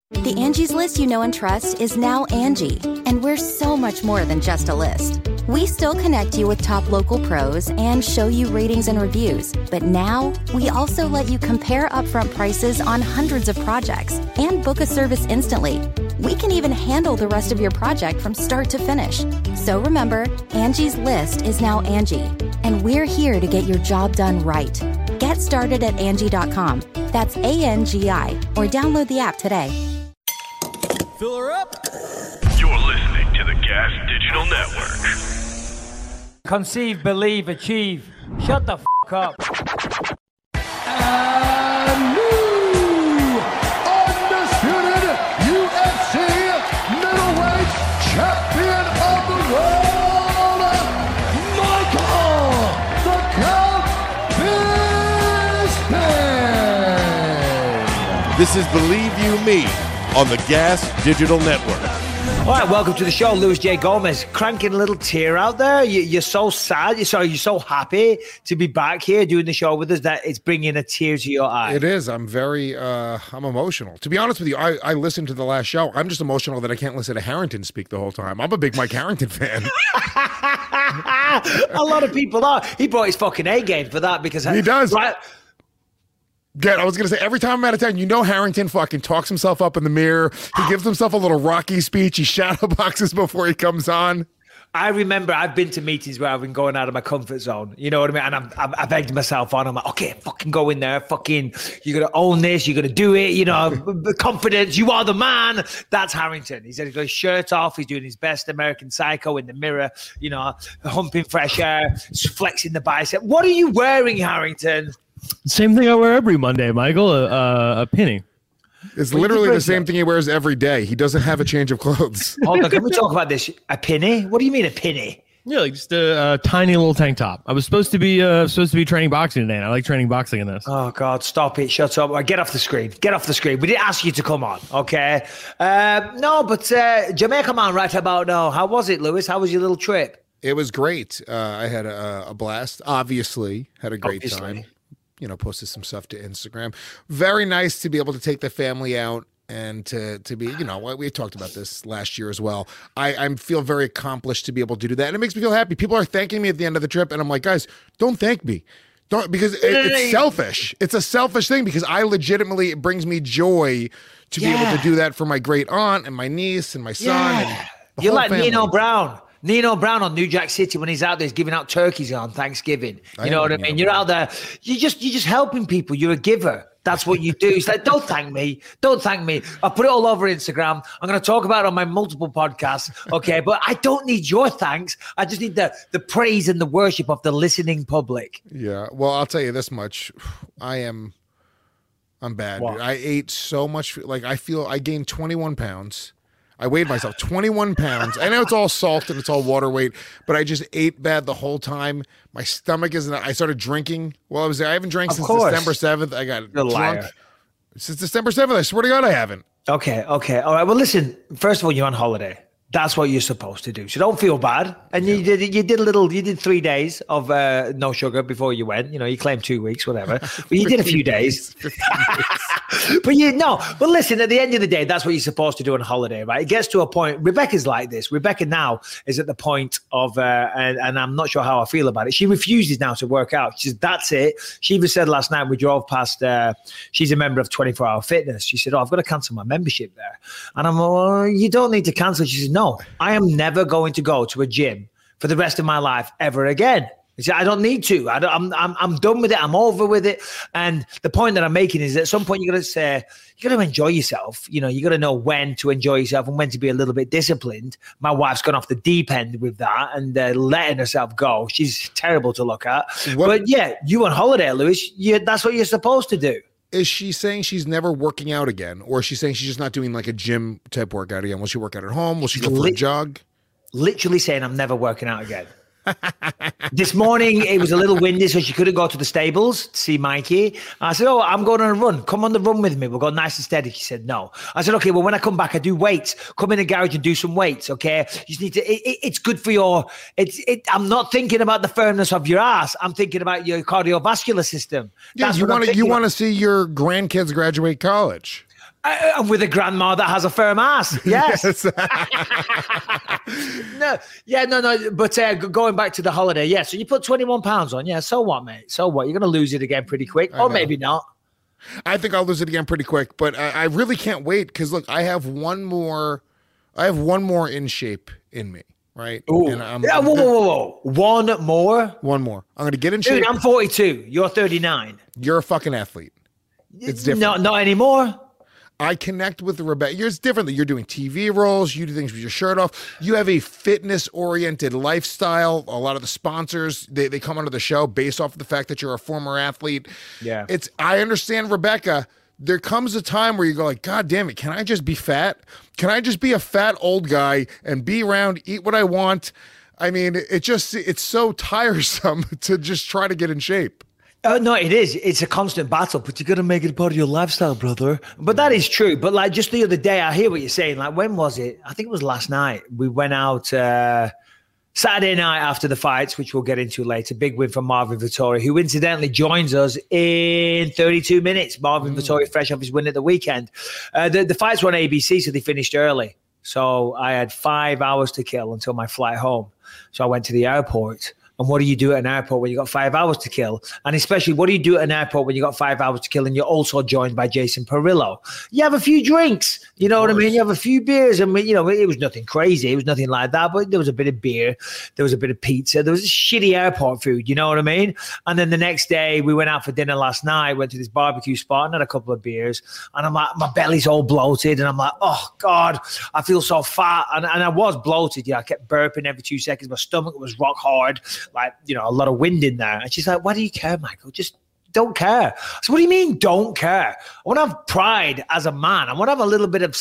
The Angie's List you know and trust is now Angie, and we're so much more than just a list. We still connect you with top local pros and show you ratings and reviews, but now we also let you compare upfront prices on hundreds of projects and book a service instantly. We can even handle the rest of your project from start to finish. So remember, Angie's List is now Angie, and we're here to get your job done right. Get started at Angie.com. That's ANGI, or download the app today. Fill her up. You're listening to the Gas Digital Network. Conceive, believe, achieve. Shut the f*** up. And new undisputed UFC middleweight champion of the world, Michael the Count Bisping. This is Believe You Me on the Gas Digital Network. All right, welcome to the show. Luis J. Gomez, cranking a little tear out there. You're so sad. You're so happy to be back here doing the show with us that it's bringing a tear to your eye. It is. I'm very, I'm emotional. To be honest with you, I listened to the last show. I'm just emotional that I can't listen to Harrington speak the whole time. I'm a big Mike Harrington fan. A lot of people are. He brought his fucking A game for that because he does. Right, I was going to say, every time I'm out of town, Harrington fucking talks himself up in the mirror. He gives himself a little Rocky speech. He shadow boxes before he comes on. I remember I've been to meetings where I've been going out of my comfort zone. You know what I mean? And I've egged myself on. I'm like, okay, fucking go in there. Fucking, you're going to own this. You're going to do it. You know, confidence. You are the man. That's Harrington. He said he's got his shirt off. He's doing his best American Psycho in the mirror, you know, humping fresh air, flexing the bicep. What are you wearing, Harrington? Same thing I wear every Monday, Michael, a penny. It's literally the same thing he wears every day. He doesn't have a change of clothes. Hold on, can we talk about this? A penny? What do you mean a penny? Yeah, like just a tiny little tank top. I was supposed to be training boxing today, and I like training boxing in this. Oh God, stop it! Shut up! Get off the screen! Get off the screen! We didn't ask you to come on, okay? No, but Jamaica man, right about now. How was it, Lewis? How was your little trip? It was great. I had a blast. Obviously, had a great time. You know, posted some stuff to Instagram. Very nice to be able to take the family out and to be, you know, we talked about this last year as well. I feel very accomplished to be able to do that. And it makes me feel happy. People are thanking me at the end of the trip. And I'm like, guys, don't thank me. Don't, because it's selfish. It's a selfish thing because it brings me joy to be able to do that for my great aunt and my niece and my son. And the You're whole like family. Nino Brown on New Jack City when he's out there, he's giving out turkeys on Thanksgiving. You know what I mean? You're out there, you're just helping people. You're a giver. That's what you do. It's like, don't thank me. Don't thank me. I'll put it all over Instagram. I'm going to talk about it on my multiple podcasts. Okay. But I don't need your thanks. I just need the praise and the worship of the listening public. Yeah. Well, I'll tell you this much. I'm bad. What? I ate so much. Like I gained 21 pounds. I weighed myself 21 pounds. I know it's all salt and it's all water weight, but I just ate bad the whole time. My stomach isn't. I started drinking while I was there. I haven't drank since December 7th. I got drunk since December 7th. I swear to God, I haven't. Okay. All right. Well, listen, first of all, you're on holiday. That's what you're supposed to do. So don't feel bad. And you did 3 days of no sugar before you went. You know, you claimed 2 weeks, whatever. But you did a few days. But listen, at the end of the day, that's what you're supposed to do on holiday, right? It gets to a point. Rebecca's like this. Rebecca now is at the point of, and I'm not sure how I feel about it. She refuses now to work out. She says, that's it. She even said last night, we drove past, she's a member of 24 Hour Fitness. She said, I've got to cancel my membership there. And I'm like, well, you don't need to cancel. She says, no, I am never going to go to a gym for the rest of my life ever again. He said, I don't need to. I'm done with it. I'm over with it. And the point that I'm making is that at some point you got to enjoy yourself. You know, you got to know when to enjoy yourself and when to be a little bit disciplined. My wife's gone off the deep end with that and letting herself go. She's terrible to look at. But yeah, you on holiday, Lewis, that's what you're supposed to do. Is she saying she's never working out again? Or is she saying she's just not doing like a gym type workout again? Will she work out at home? Will she go for a jog? Literally saying, I'm never working out again. This morning it was a little windy, so she couldn't go to the stables to see Mikey. I said, oh, I'm going on a run. Come on the run with me. We'll go nice and steady. She said, no. I said, okay, well, when I come back, I do weights. Come in the garage and do some weights, okay? You just need to, it's good for your, I'm not thinking about the firmness of your ass. I'm thinking about your cardiovascular system. Yeah, you want to see your grandkids graduate college. And with a grandma that has a firm ass. Yes. No. But going back to the holiday, yeah. So you put 21 pounds on. Yeah. So what, mate? So what? You're going to lose it again pretty quick. Or maybe not. I think I'll lose it again pretty quick. But I really can't wait because, look, I have one more in shape in me. Right. Ooh. And whoa. One more. I'm going to get in shape. Dude, I'm 42. You're 39. You're a fucking athlete. It's different. No, not anymore. I connect with Rebecca. It's different. You're doing TV roles. You do things with your shirt off. You have a fitness-oriented lifestyle. A lot of the sponsors, they come onto the show based off of the fact that you're a former athlete. Yeah. I understand, Rebecca. There comes a time where you go like, God damn it, can I just be fat? Can I just be a fat old guy and be around, eat what I want? I mean, it's so tiresome to just try to get in shape. No, it is. It's a constant battle, but you got to make it part of your lifestyle, brother. But that is true. But like just the other day, I hear what you're saying. Like, when was it? I think it was last night. We went out Saturday night after the fights, which we'll get into later. Big win from Marvin Vettori, who incidentally joins us in 32 minutes. Marvin Vettori, fresh off his win at the weekend. The fights were on ABC, so they finished early. So I had 5 hours to kill until my flight home. So I went to the airport. And what do you do at an airport when you got 5 hours to kill? And especially, what do you do at an airport when you got 5 hours to kill and you're also joined by Jason Perillo? You have a few drinks, you know what I mean? You have a few beers. And, you know, it was nothing crazy. It was nothing like that. But there was a bit of beer. There was a bit of pizza. There was shitty airport food, you know what I mean? And then the next day, we went out for dinner last night, went to this barbecue spot and had a couple of beers. And I'm like, my belly's all bloated. And I'm like, oh, God, I feel so fat. And I was bloated. Yeah, I kept burping every 2 seconds. My stomach was rock hard. Like, you know, a lot of wind in there. And she's like, why do you care, Michael? Just don't care. So what do you mean don't care? I want to have pride as a man. I want to have a little bit of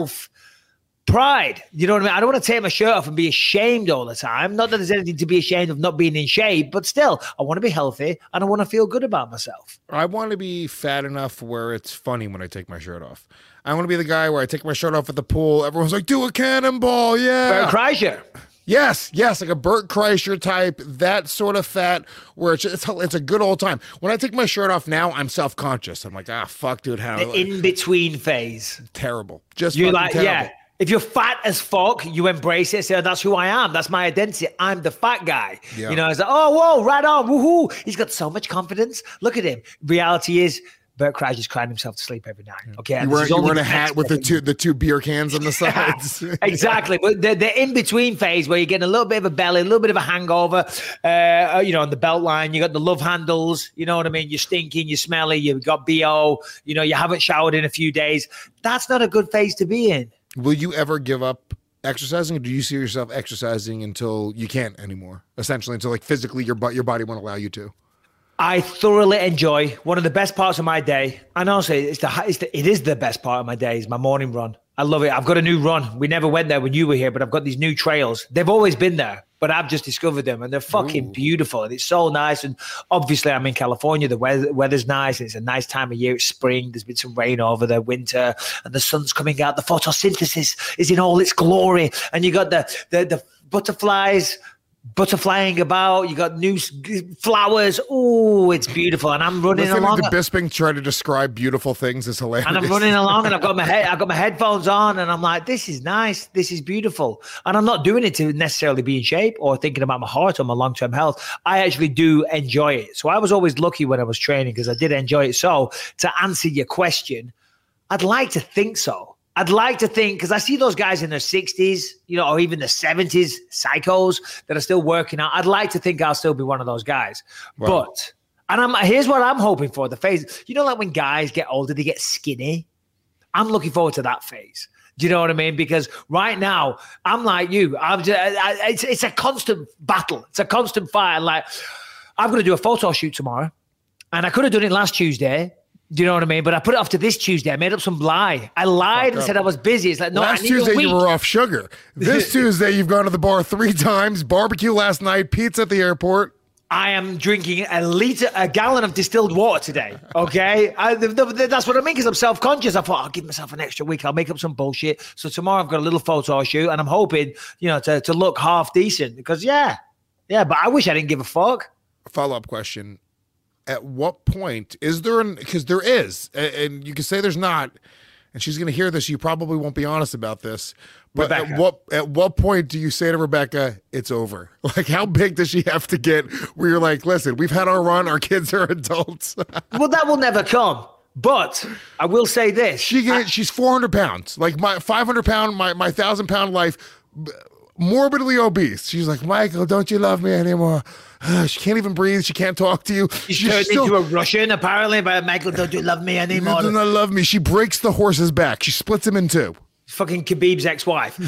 self-pride. You know what I mean? I don't want to take my shirt off and be ashamed all the time. Not that there's anything to be ashamed of not being in shape, but still, I want to be healthy and I want to feel good about myself. I want to be fat enough where it's funny when I take my shirt off. I want to be the guy where I take my shirt off at the pool. Everyone's like, do a cannonball. Yeah. Bert Kreischer. Yes, like a Bert Kreischer type, that sort of fat, where it's a good old time. When I take my shirt off now, I'm self-conscious. I'm like, fuck, dude, how? The in-between phase. Terrible. Just you're like, terrible. Yeah. If you're fat as fuck, you embrace it. Say, that's who I am. That's my identity. I'm the fat guy. Yeah. You know, it's like, oh, whoa, right on, woohoo. He's got so much confidence. Look at him. Reality is, Bert Kreischer's crying himself to sleep every night. Okay, you wearing a hat with the two beer cans on the sides. Exactly, but the in between phase where you're getting a little bit of a belly, a little bit of a hangover. You know, on the belt line, you got the love handles. You know what I mean? You're stinking, you're smelly, you've got BO. You know, you haven't showered in a few days. That's not a good phase to be in. Will you ever give up exercising, or do you see yourself exercising until you can't anymore? Essentially, until like physically your body won't allow you to. I thoroughly enjoy one of the best parts of my day. And honestly, it is the best part of my day is my morning run. I love it. I've got a new run. We never went there when you were here, but I've got these new trails. They've always been there, but I've just discovered them and they're fucking beautiful. And it's so nice. And obviously I'm in California. The weather's nice. And it's a nice time of year. It's spring. There's been some rain over the winter and the sun's coming out. The photosynthesis is in all its glory. And you got the butterflying about, you got new flowers. Oh, it's beautiful. And I'm running along. The Bisping try to describe beautiful things is hilarious. And I'm running along and I've got my headphones on and I'm like, this is nice. This is beautiful. And I'm not doing it to necessarily be in shape or thinking about my heart or my long-term health. I actually do enjoy it. So I was always lucky when I was training because I did enjoy it. So to answer your question, I'd like to think so. I'd like to think, because I see those guys in their 60s, you know, or even the 70s, psychos that are still working out. I'd like to think I'll still be one of those guys. Wow. But, and here's what I'm hoping for, the phase. You know, like when guys get older, they get skinny. I'm looking forward to that phase. Do you know what I mean? Because right now, I'm like you. It's a constant battle. It's a constant fight. Like, I'm going to do a photo shoot tomorrow. And I could have done it last Tuesday. Do you know what I mean? But I put it off to this Tuesday. I made up some lie. I lied and said I was busy. It's like, no, last Tuesday you were off sugar. This Tuesday you've gone to the bar 3 times, barbecue last night, pizza at the airport. I am drinking a gallon of distilled water today. Okay, that's what I mean. Because I'm self-conscious. I thought I'll give myself an extra week. I'll make up some bullshit. So tomorrow I've got a little photo shoot, and I'm hoping, you know, to look half decent. Because yeah. But I wish I didn't give a fuck. Follow-up question. At what point is there because there is, and you can say there's not, and she's going to hear this. You probably won't be honest about this, but Rebecca. at what point do you say to Rebecca, it's over? Like, how big does she have to get where you're like, listen, we've had our run. Our kids are adults. Well, that will never come. But I will say this. She's 400 pounds, like my 500 pound, my 1,000 pound life, morbidly obese. She's like, Michael, don't you love me anymore? She can't even breathe. She can't talk to you. She's turned into a Russian, apparently, but Michael, don't you love me anymore? Do not love me. She breaks the horse's back. She splits him in two. Fucking Khabib's ex-wife.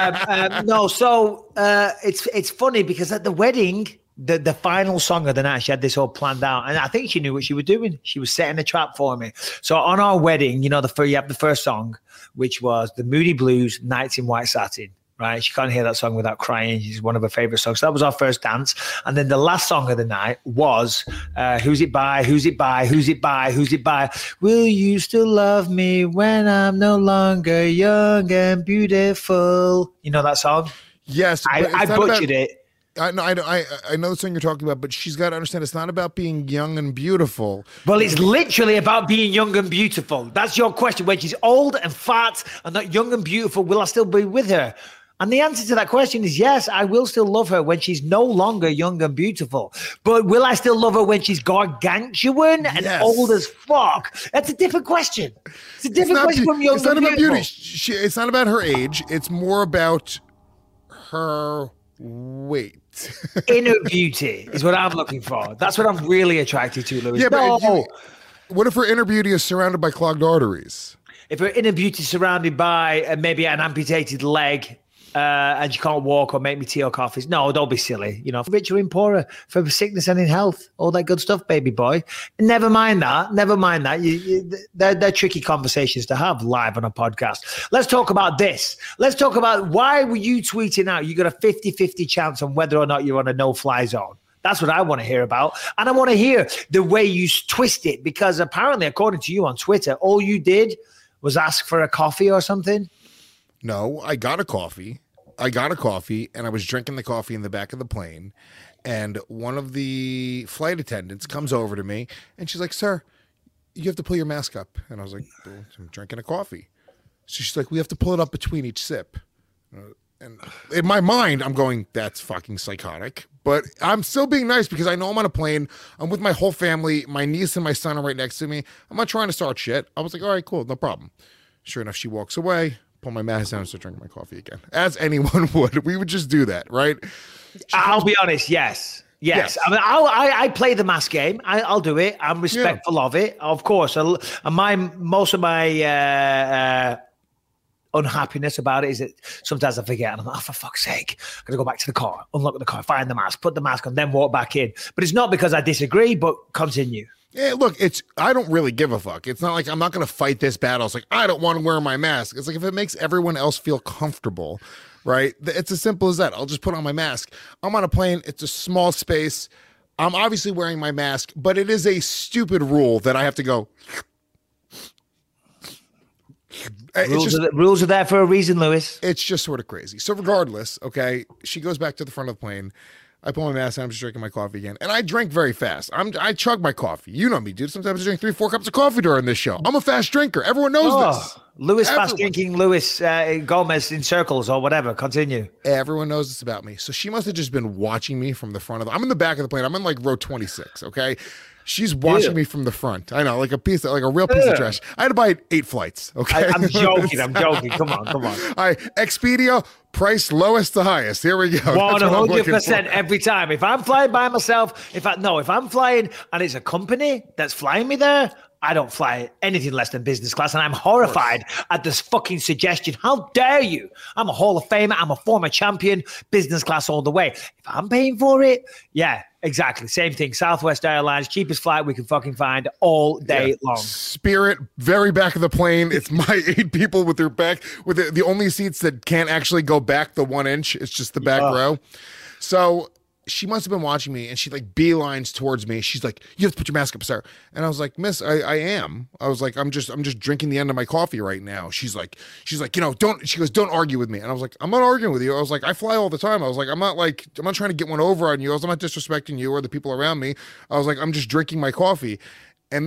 No, so it's funny because at the wedding, the final song of the night, she had this all planned out, and I think she knew what she was doing. She was setting a trap for me. So on our wedding, you know, you have the first song, which was the Moody Blues, Nights in White Satin. Right, she can't hear that song without crying. It's one of her favorite songs. So that was our first dance, and then the last song of the night was "Who's It By? Who's It By? Who's It By? Who's It By? Will you still love me when I'm no longer young and beautiful?" You know that song? Yes, I butchered it. I know the song you're talking about, but she's got to understand it's not about being young and beautiful. Well, it's literally about being young and beautiful. That's your question. When she's old and fat and not young and beautiful, will I still be with her? And the answer to that question is yes, I will still love her when she's no longer young and beautiful. But will I still love her when she's gargantuan and old as fuck? That's a different question. It's a different question from young and beautiful. It's not about beauty. It's not about her age. It's more about her weight. Inner beauty is what I'm looking for. That's what I'm really attracted to, Louis. Yeah, but what if her inner beauty is surrounded by clogged arteries? If her inner beauty is surrounded by maybe an amputated leg, and she can't walk or make me tea or coffees. No, don't be silly. You know, for richer and poorer, for sickness and in health, all that good stuff, baby boy. Never mind that. They're tricky conversations to have live on a podcast. Let's talk about this. Let's talk about why were you tweeting out you got a 50-50 chance on whether or not you're on a no-fly zone. That's what I want to hear about. And I want to hear the way you twist it, because apparently, according to you on Twitter, all you did was ask for a coffee or something. No, I got a coffee. And I was drinking the coffee in the back of the plane. And one of the flight attendants comes over to me and she's like, "Sir, you have to pull your mask up." And I was like, "Well, I'm drinking a coffee." So she's like, "We have to pull it up between each sip." And in my mind, I'm going, that's fucking psychotic. But I'm still being nice because I know I'm on a plane. I'm with my whole family. My niece and my son are right next to me. I'm not trying to start shit. I was like, all right, cool, no problem. Sure enough, she walks away. Pull my mask down and start drinking my coffee again. As anyone would. We would just do that, right? I'll be honest, yes. I mean, I play the mask game. I'll do it. I'm respectful of it, of course. And most of my unhappiness about it is that sometimes I forget and I'm like, oh, for fuck's sake, I'm going to go back to the car, unlock the car, find the mask, put the mask on, then walk back in. But it's not because I disagree, but continue. Yeah, look, I don't really give a fuck. It's not like I'm not going to fight this battle. It's like, I don't want to wear my mask. It's like, if it makes everyone else feel comfortable, right? It's as simple as that. I'll just put on my mask. I'm on a plane. It's a small space. I'm obviously wearing my mask, but it is a stupid rule that I have to go. Rules are there for a reason, Lewis. It's just sort of crazy. So regardless, okay, she goes back to the front of the plane. I pull my mask and I'm just drinking my coffee again. And I drink very fast. I chug my coffee. You know me, dude. Sometimes I drink 3-4 cups of coffee during this show. I'm a fast drinker. Everyone knows this. Lewis fast drinking, Lewis Gomez in circles or whatever. Continue. Everyone knows this about me. So she must have just been watching me from the front of I'm in the back of the plane. I'm in like row 26, okay? She's watching me from the front. I know, like a real piece of trash. I had to buy 8 flights. Okay, I'm joking. Come on. All right, Expedia, price lowest to highest. Here we go. 100% every time. If I'm flying by myself, if I'm flying and it's a company that's flying me there, I don't fly anything less than business class, and I'm horrified at this fucking suggestion. How dare you? I'm a Hall of Famer. I'm a former champion. Business class all the way. If I'm paying for it, yeah, exactly. Same thing. Southwest Airlines, cheapest flight we can fucking find all day long. Spirit, very back of the plane. It's my 8 people with their back, with the only seats that can't actually go back the 1 inch. It's just the back row. So she must have been watching me, and she like beelines towards me. She's like, "You have to put your mask up, sir." And I was like, "Miss, I am." I was like, I'm just drinking the end of my coffee right now. She's like, you know, don't. She goes, "Don't argue with me." And I was like, "I'm not arguing with you." I was like, "I fly all the time." I was like, I'm not trying to get one over on you. I'm not disrespecting you or the people around me. I was like, I'm just drinking my coffee. And then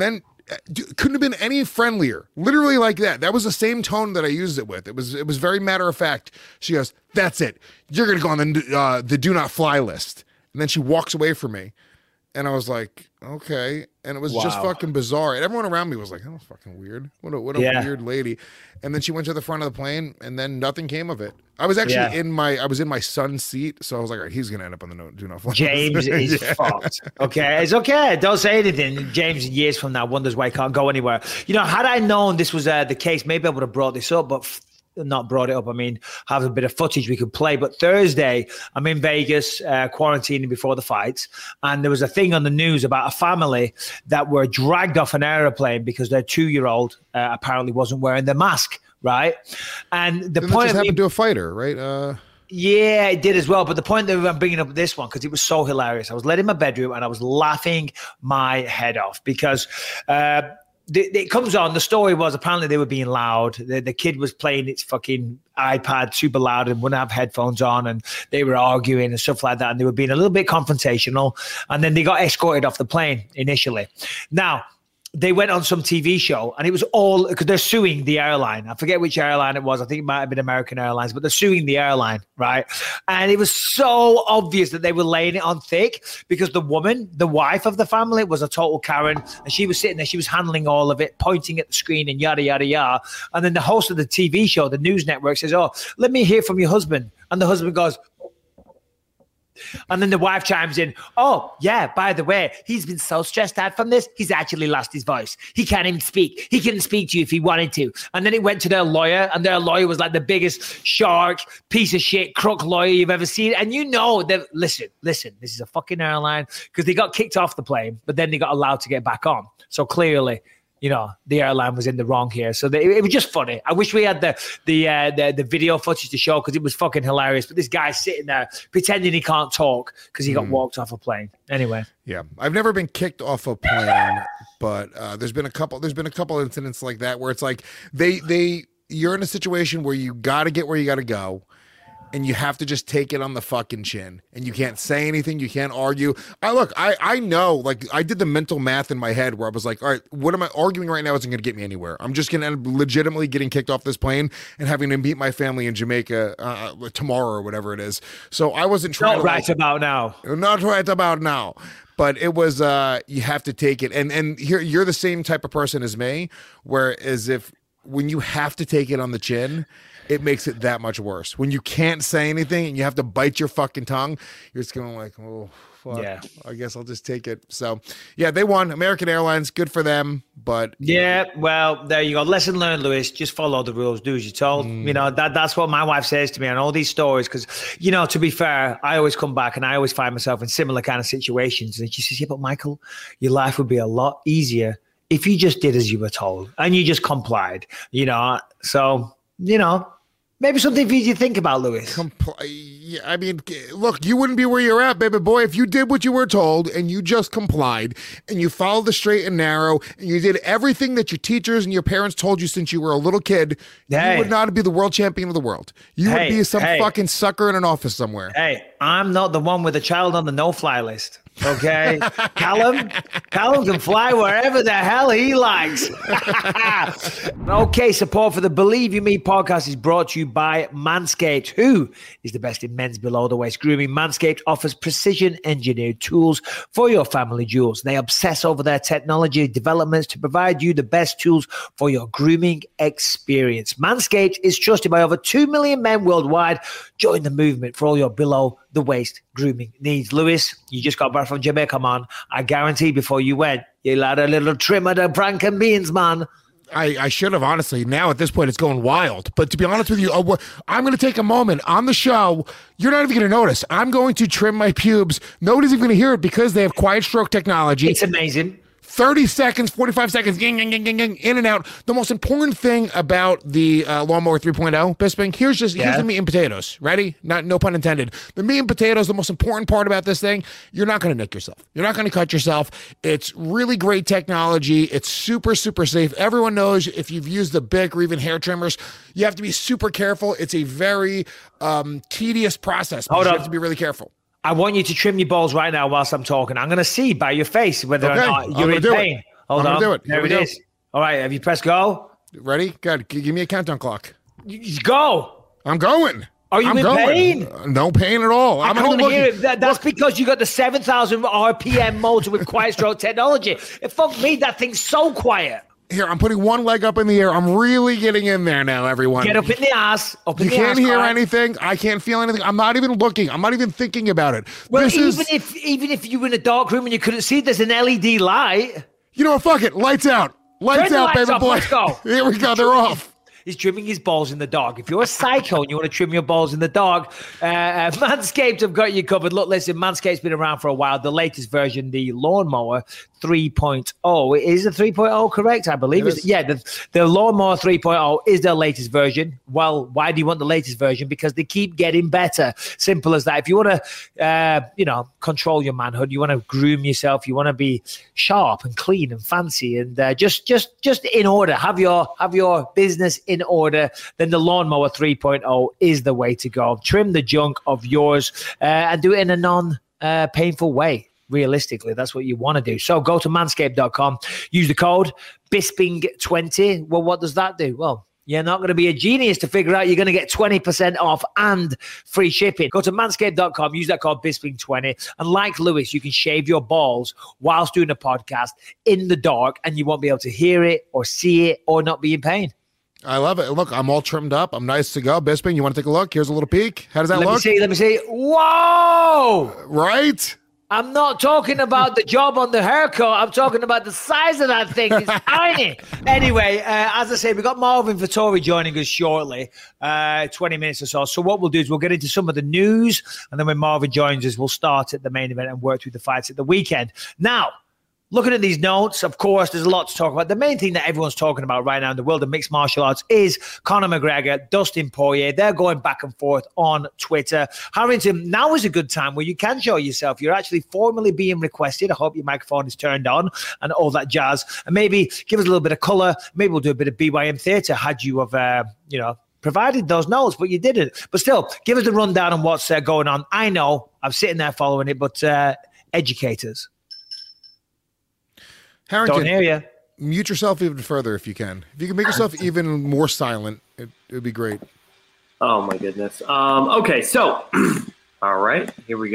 couldn't have been any friendlier. Literally like that. That was the same tone that I used it with. It was very matter of fact. She goes, "That's it. You're gonna go on the do not fly list." And then she walks away from me, and I was like, "Okay." And it was just fucking bizarre. And everyone around me was like, "Oh, fucking weird. What a weird lady." And then she went to the front of the plane, and then nothing came of it. I was actually in my son's seat, so I was like, all right, he's gonna end up on the do not fly. James is fucked. Okay, it's okay. Don't say anything. James, years from now, wonders why he can't go anywhere. You know, had I known this was the case, maybe I would have brought this up, but not brought it up. I mean, have a bit of footage we could play. But Thursday, I'm in Vegas, quarantining before the fights, and there was a thing on the news about a family that were dragged off an airplane because their 2-year-old apparently wasn't wearing the mask, right? And the point just happened to a fighter, right? Yeah, it did as well. But the point that I'm bringing up this one, because it was so hilarious. I was led in my bedroom and I was laughing my head off because it comes on. The story was apparently they were being loud. The kid was playing its fucking iPad super loud and wouldn't have headphones on, and they were arguing and stuff like that. And they were being a little bit confrontational. And then they got escorted off the plane initially. Now, they went on some TV show, and it was all because they're suing the airline. I forget which airline it was. I think it might have been American Airlines, but they're suing the airline, right? And it was so obvious that they were laying it on thick because the woman, the wife of the family, was a total Karen, and she was sitting there. She was handling all of it, pointing at the screen and yada, yada, yada. And then the host of the TV show, the news network, says, "Oh, let me hear from your husband." And the husband goes, and then the wife chimes in, "Oh, yeah, by the way, he's been so stressed out from this, he's actually lost his voice. He can't even speak. He couldn't speak to you if he wanted to." And then it went to their lawyer, and their lawyer was like the biggest shark, piece of shit, crook lawyer you've ever seen. And you know that, listen, this is a fucking airline, because they got kicked off the plane, but then they got allowed to get back on. So clearly, you know, the airline was in the wrong here. So it was just funny. I wish we had the video footage to show, because it was fucking hilarious. But this guy's sitting there pretending he can't talk because he got walked off a plane. Anyway. Yeah, I've never been kicked off a plane, but there's been a couple incidents like that where it's like you're in a situation where you got to get where you got to go. And you have to just take it on the fucking chin, and you can't say anything. You can't argue. I know, like, I did the mental math in my head where I was like, all right, what am I arguing right now isn't going to get me anywhere. I'm just going to end up legitimately getting kicked off this plane and having to meet my family in Jamaica tomorrow or whatever it is. So I wasn't trying Not right about now. But it was, you have to take it. And here, you're the same type of person as me, whereas when you have to take it on the chin, it makes it that much worse. When you can't say anything and you have to bite your fucking tongue, you're just going like, oh, fuck. Yeah. I guess I'll just take it. So, yeah, they won. American Airlines, good for them. But yeah, well, there you go. Lesson learned, Lewis. Just follow the rules. Do as you're told. You know, that's what my wife says to me on all these stories. Because, you know, to be fair, I always come back and I always find myself in similar kind of situations. And she says, "Yeah, but Michael, your life would be a lot easier if you just did as you were told and you just complied, you know." So, you know, maybe something for you to think about, Lewis. I mean, look, you wouldn't be where you're at, baby boy, if you did what you were told and you just complied and you followed the straight and narrow and you did everything that your teachers and your parents told you since you were a little kid. You would not be the world champion of the world. You would be some fucking sucker in an office somewhere. Hey, I'm not the one with a child on the no-fly list. Okay, Callum can fly wherever the hell he likes. Okay, support for the Believe You Me podcast is brought to you by Manscaped, who is the best in men's below the waist grooming. Manscaped offers precision engineered tools for your family jewels. They obsess over their technology developments to provide you the best tools for your grooming experience. Manscaped is trusted by over 2 million men worldwide. Join the movement for all your below the waist grooming needs. Lewis, you just got back from Jamaica, man. I guarantee before you went, you had a little trim of the prank and beans, man. I should have, honestly. Now at this point, it's going wild. But to be honest with you, I'm going to take a moment on the show. You're not even going to notice. I'm going to trim my pubes. Nobody's even going to hear it because they have quiet stroke technology. It's amazing. 30 seconds, 45 seconds, ging, in and out. The most important thing about the Lawnmower 3.0, Bisping, here's the meat and potatoes. Ready? No pun intended. The meat and potatoes, the most important part about this thing, you're not going to nick yourself. You're not going to cut yourself. It's really great technology. It's super, super safe. Everyone knows if you've used the Bic or even hair trimmers, you have to be super careful. It's a very tedious process. You have to be really careful. I want you to trim your balls right now whilst I'm talking. I'm going to see by your face whether or not you're in pain. Hold I'm on. gonna do it. There Here we it go. is. All right, have you pressed go? Ready? Good. Give me a countdown clock. Go. I'm going. Are you I'm in going. pain? No pain at all. I I'm not can't even hear looking. it. That's because you got the 7,000 RPM motor with quiet stroke technology. Fuck me, that thing's so quiet. Here, I'm putting one leg up in the air. I'm really getting in there now, everyone. Get up in the ass. You can't hear anything. I can't feel anything. I'm not even looking. I'm not even thinking about it. Well, even if you were in a dark room and you couldn't see, there's an LED light. You know what? Fuck it. Lights out. Lights out, baby boy. Let's go. Here we go. They're off. He's trimming his balls in the dark. If you're a psycho and you want to trim your balls in the dark, Manscaped have got you covered. Look, listen, Manscaped's been around for a while. The latest version, the Lawnmower 3.0. Is the 3.0 correct? I believe it's the Lawnmower 3.0 is their latest version. Well, why do you want the latest version? Because they keep getting better. Simple as that. If you want to, control your manhood, you want to groom yourself, you want to be sharp and clean and fancy and just in order, have your business in order, then the Lawnmower 3.0 is the way to go. Trim the junk of yours and do it in a non-painful way. Realistically, that's what you want to do. So go to manscaped.com, use the code BISPING20. Well, what does that do? Well, you're not going to be a genius to figure out you're going to get 20% off and free shipping. Go to manscaped.com, use that code BISPING20. And like Lewis, you can shave your balls whilst doing a podcast in the dark and you won't be able to hear it or see it or not be in pain. I love it. Look, I'm all trimmed up. I'm nice to go. Bisping, you want to take a look? Here's a little peek. How does that look? Let me see. Whoa! Right? I'm not talking about the job on the haircut. I'm talking about the size of that thing. It's tiny. Anyway, as I say, we've got Marvin Vettori joining us shortly, 20 minutes or so. So what we'll do is we'll get into some of the news, and then when Marvin joins us, we'll start at the main event and work through the fights at the weekend. Now, looking at these notes, of course, there's a lot to talk about. The main thing that everyone's talking about right now in the world of mixed martial arts is Conor McGregor, Dustin Poirier. They're going back and forth on Twitter. Harrington, now is a good time where you can show yourself. You're actually formally being requested. I hope your microphone is turned on and all that jazz. And maybe give us a little bit of color. Maybe we'll do a bit of BYM theater had you have, provided those notes, but you didn't. But still, give us the rundown on what's going on. I know I'm sitting there following it, but educators. Harrington, don't hear you. Mute yourself even further if you can. If you can make yourself even more silent, it would be great. Oh, my goodness. Okay, so, all right, here we go.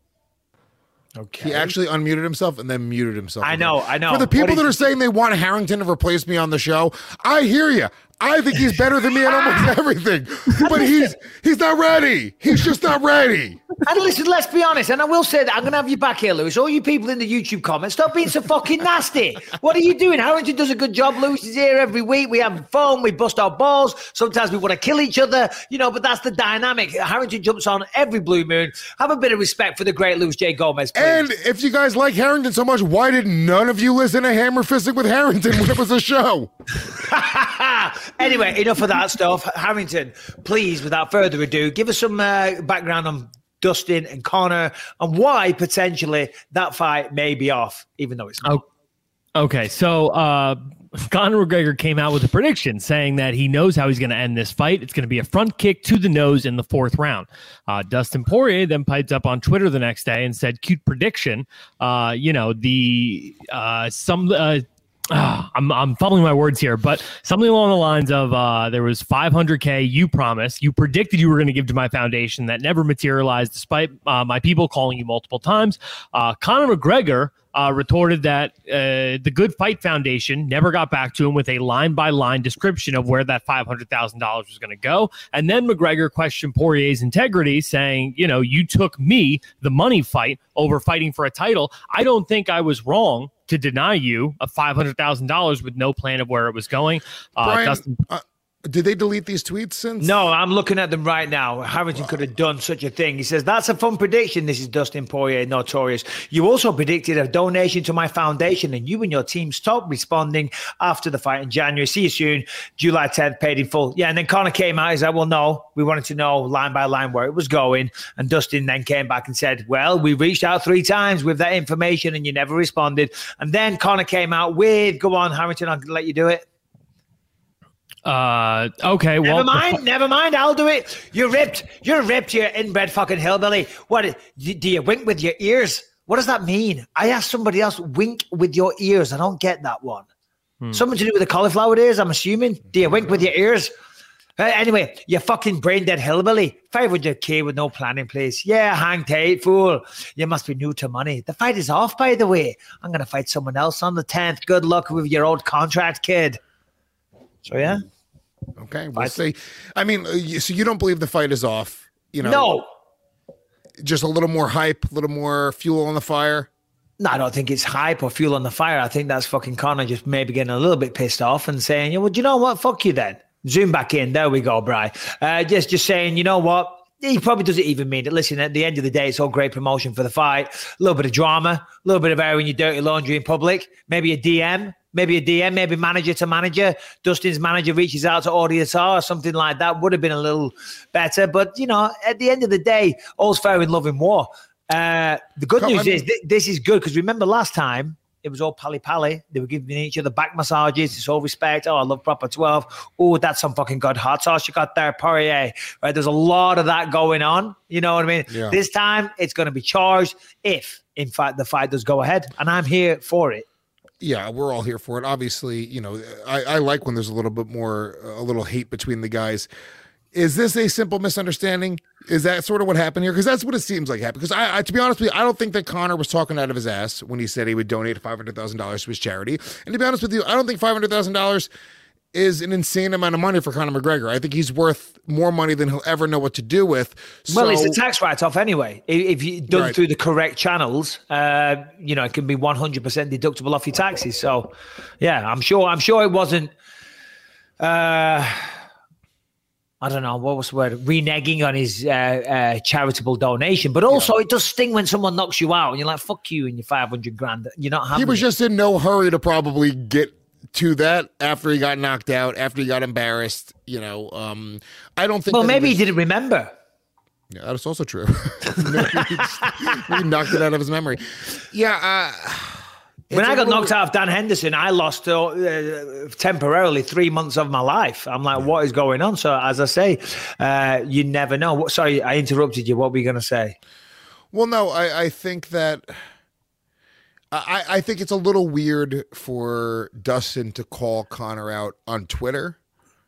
Okay. He actually unmuted himself and then muted himself. I know. For the people that are saying they want Harrington to replace me on the show, I hear you. I think he's better than me at almost everything. But he's not ready. He's just not ready. And listen, let's be honest, and I will say that I'm going to have you back here, Lewis. All you people in the YouTube comments, stop being so fucking nasty. What are you doing? Harrington does a good job. Lewis is here every week. We have fun. We bust our balls. Sometimes we want to kill each other, but that's the dynamic. Harrington jumps on every blue moon. Have a bit of respect for the great Louis J. Gomez, please. And if you guys like Harrington so much, why did none of you listen to Hammer Fisting with Harrington when it was a show? Anyway, enough of that stuff. Harrington, please, without further ado, give us some background on Dustin and Conor and why potentially that fight may be off, even though it's not. Okay, so Conor McGregor came out with a prediction saying that he knows how he's going to end this fight. It's going to be a front kick to the nose in the fourth round. Dustin Poirier then piped up on Twitter the next day and said, cute prediction. I'm fumbling my words here, but something along the lines of there was $500K you promised, you predicted you were going to give to my foundation that never materialized despite my people calling you multiple times. Conor McGregor retorted that the Good Fight Foundation never got back to him with a line-by-line description of where that $500,000 was going to go. And then McGregor questioned Poirier's integrity, saying, you took me, the money fight, over fighting for a title. I don't think I was wrong to deny you a $500,000 with no plan of where it was going. Brian, did they delete these tweets since? No, I'm looking at them right now. Harrington could have done such a thing. He says, that's a fun prediction. This is Dustin Poirier, Notorious. You also predicted a donation to my foundation and you and your team stopped responding after the fight in January. See you soon. July 10th, paid in full. Yeah, and then Conor came out. He's like, well, no, we wanted to know line by line where it was going. And Dustin then came back and said, well, we reached out 3 times with that information and you never responded. And then Conor came out with, go on, Harrington, I'll let you do it. Okay, well, never mind. I'll do it. You're ripped. You're inbred fucking hillbilly. What? Do you wink with your ears? What does that mean? I asked somebody else, wink with your ears. I don't get that one. Something to do with the cauliflower ears, I'm assuming. Do you wink with your ears? Anyway, you fucking brain dead hillbilly. 500K with no plan in place. Yeah, hang tight, fool. You must be new to money. The fight is off, by the way. I'm going to fight someone else on the 10th. Good luck with your old contract, kid. So, yeah. Okay, we'll see. I mean, so you don't believe the fight is off? No. Just a little more hype, a little more fuel on the fire? No, I don't think it's hype or fuel on the fire. I think that's fucking Conor just maybe getting a little bit pissed off and saying, well, do you know what? Fuck you then. Zoom back in. There we go, Bri. Just saying, you know what? He probably doesn't even mean it. Listen, at the end of the day, it's all great promotion for the fight. A little bit of drama, a little bit of airing your dirty laundry in public. Maybe a DM, maybe manager to manager. Dustin's manager reaches out to Audience or something like that. Would have been a little better. But, at the end of the day, all's fair in love and war. The good news is this is good because remember last time, it was all pally-pally. They were giving each other back massages. It's all respect. Oh, I love Proper 12. Oh, that's some fucking good hot sauce you got there, Poirier. Right? There's a lot of that going on. You know what I mean? Yeah. This time, it's going to be charged if, in fact, the fight does go ahead. And I'm here for it. Yeah, we're all here for it. Obviously, I like when there's a little bit more, a little hate between the guys. Is this a simple misunderstanding? Is that sort of what happened here? Because that's what it seems like happened. Because I, to be honest with you, I don't think that Conor was talking out of his ass when he said he would donate $500,000 to his charity. And to be honest with you, I don't think $500,000 is an insane amount of money for Conor McGregor. I think he's worth more money than he'll ever know what to do with. Well, it's a tax write-off anyway. If you done through the correct channels, it can be 100% deductible off your taxes. So, yeah, I'm sure it wasn't. I don't know, what was the word? Reneging on his charitable donation. But also, it does sting when someone knocks you out and you're like, fuck you and your 500 grand. You're not having He was just in no hurry to probably get to that after he got knocked out, after he got embarrassed. I don't think. Well, maybe he didn't remember. Yeah, that's also true. He knocked it out of his memory. Yeah. When I got knocked out of Dan Henderson, I lost temporarily 3 months of my life. I'm like, what is going on? So, as I say, you never know. Sorry, I interrupted you. What were you going to say? Well, no, I think that I think it's a little weird for Dustin to call Conor out on Twitter.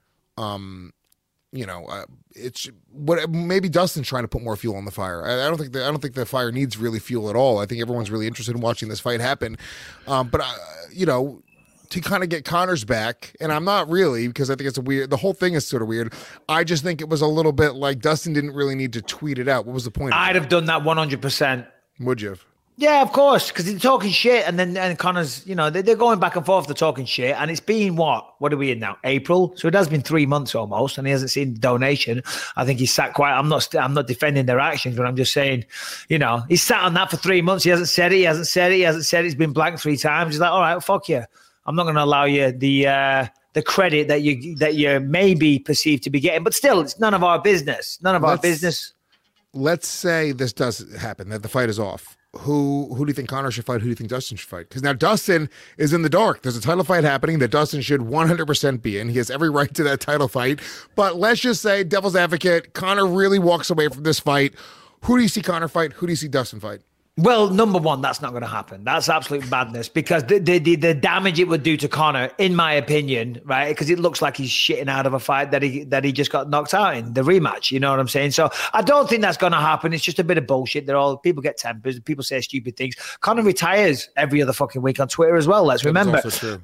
It's what maybe Dustin's trying to put more fuel on the fire. I don't think the fire needs really fuel at all. I think everyone's really interested in watching this fight happen. But to kind of get Conor's back, and I'm not really, because I think the whole thing is sort of weird. I just think it was a little bit like Dustin didn't really need to tweet it out. What was the point? I'd have done that 100%. Would you have? Yeah, of course, because they're talking shit, and Conor's, they're going back and forth, they're talking shit, and it's been what are we in now? April, so it has been 3 months almost, and he hasn't seen the donation. I think he's sat quiet. I'm not defending their actions, but I'm just saying, he's sat on that for 3 months. He hasn't said it. He's been blank 3 times. He's like, all right, fuck you. I'm not going to allow you the credit that you may be perceived to be getting, but still, it's none of our business. Let's say this does happen, that the fight is off. Who do you think Conor should fight? Who do you think Dustin should fight? Because now Dustin is in the dark. There's a title fight happening that Dustin should 100% be in. He has every right to that title fight. But let's just say, devil's advocate, Conor really walks away from this fight. Who do you see Conor fight? Who do you see Dustin fight? Well, number one, that's not going to happen. That's absolute madness because the damage it would do to Conor, in my opinion, right? Because it looks like he's shitting out of a fight that he just got knocked out in the rematch. You know what I'm saying? So I don't think that's going to happen. It's just a bit of bullshit. People get tempers. People say stupid things. Conor retires every other fucking week on Twitter as well. Let's remember.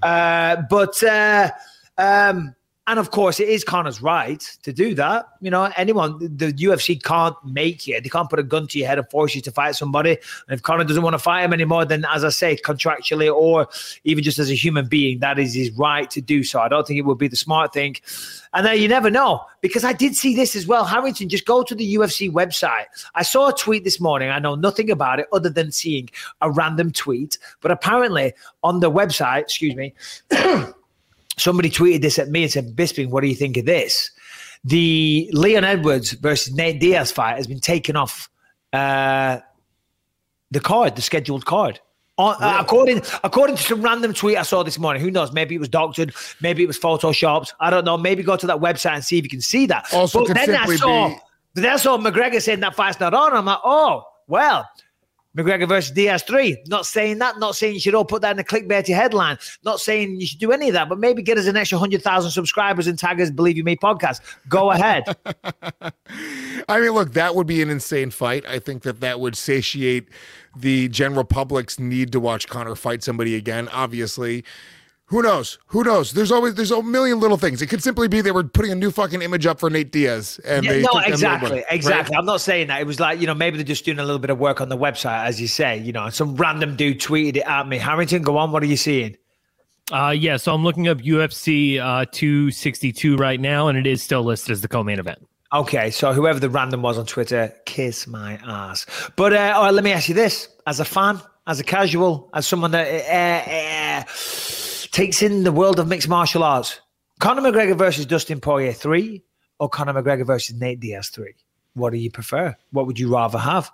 And of course, it is Conor's right to do that. Anyone, the UFC can't make you. They can't put a gun to your head and force you to fight somebody. And if Conor doesn't want to fight him anymore, then as I say, contractually or even just as a human being, that is his right to do so. I don't think it would be the smart thing. And then you never know, because I did see this as well. Harrington, just go to the UFC website. I saw a tweet this morning. I know nothing about it other than seeing a random tweet. But apparently on the website, somebody tweeted this at me and said, Bisping, what do you think of this? The Leon Edwards versus Nate Diaz fight has been taken off the scheduled card. According to some random tweet I saw this morning. Who knows? Maybe it was doctored. Maybe it was photoshopped. I don't know. Maybe go to that website and see if you can see that. Also, then I saw McGregor saying that fight's not on. I'm like, oh, well, McGregor versus Diaz 3. Not saying that. Not saying you should all put that in a clickbaity headline. Not saying you should do any of that. But maybe get us an extra 100,000 subscribers and tag us Believe You Me podcast. Go ahead. I mean, look, that would be an insane fight. I think that would satiate the general public's need to watch Conor fight somebody again. Obviously, who knows? There's a million little things. It could simply be they were putting a new fucking image up for Nate Diaz, and exactly. Right? I'm not saying that. It was like, maybe they're just doing a little bit of work on the website, as you say. Some random dude tweeted it at me. Harrington, go on. What are you seeing? So I'm looking up UFC 262 right now, and it is still listed as the co-main event. Okay, so whoever the random was on Twitter, kiss my ass. But all right, let me ask you this: as a fan, as a casual, as someone that takes in the world of mixed martial arts, Conor McGregor versus Dustin Poirier 3 or Conor McGregor versus Nate Diaz 3? What do you prefer? What would you rather have?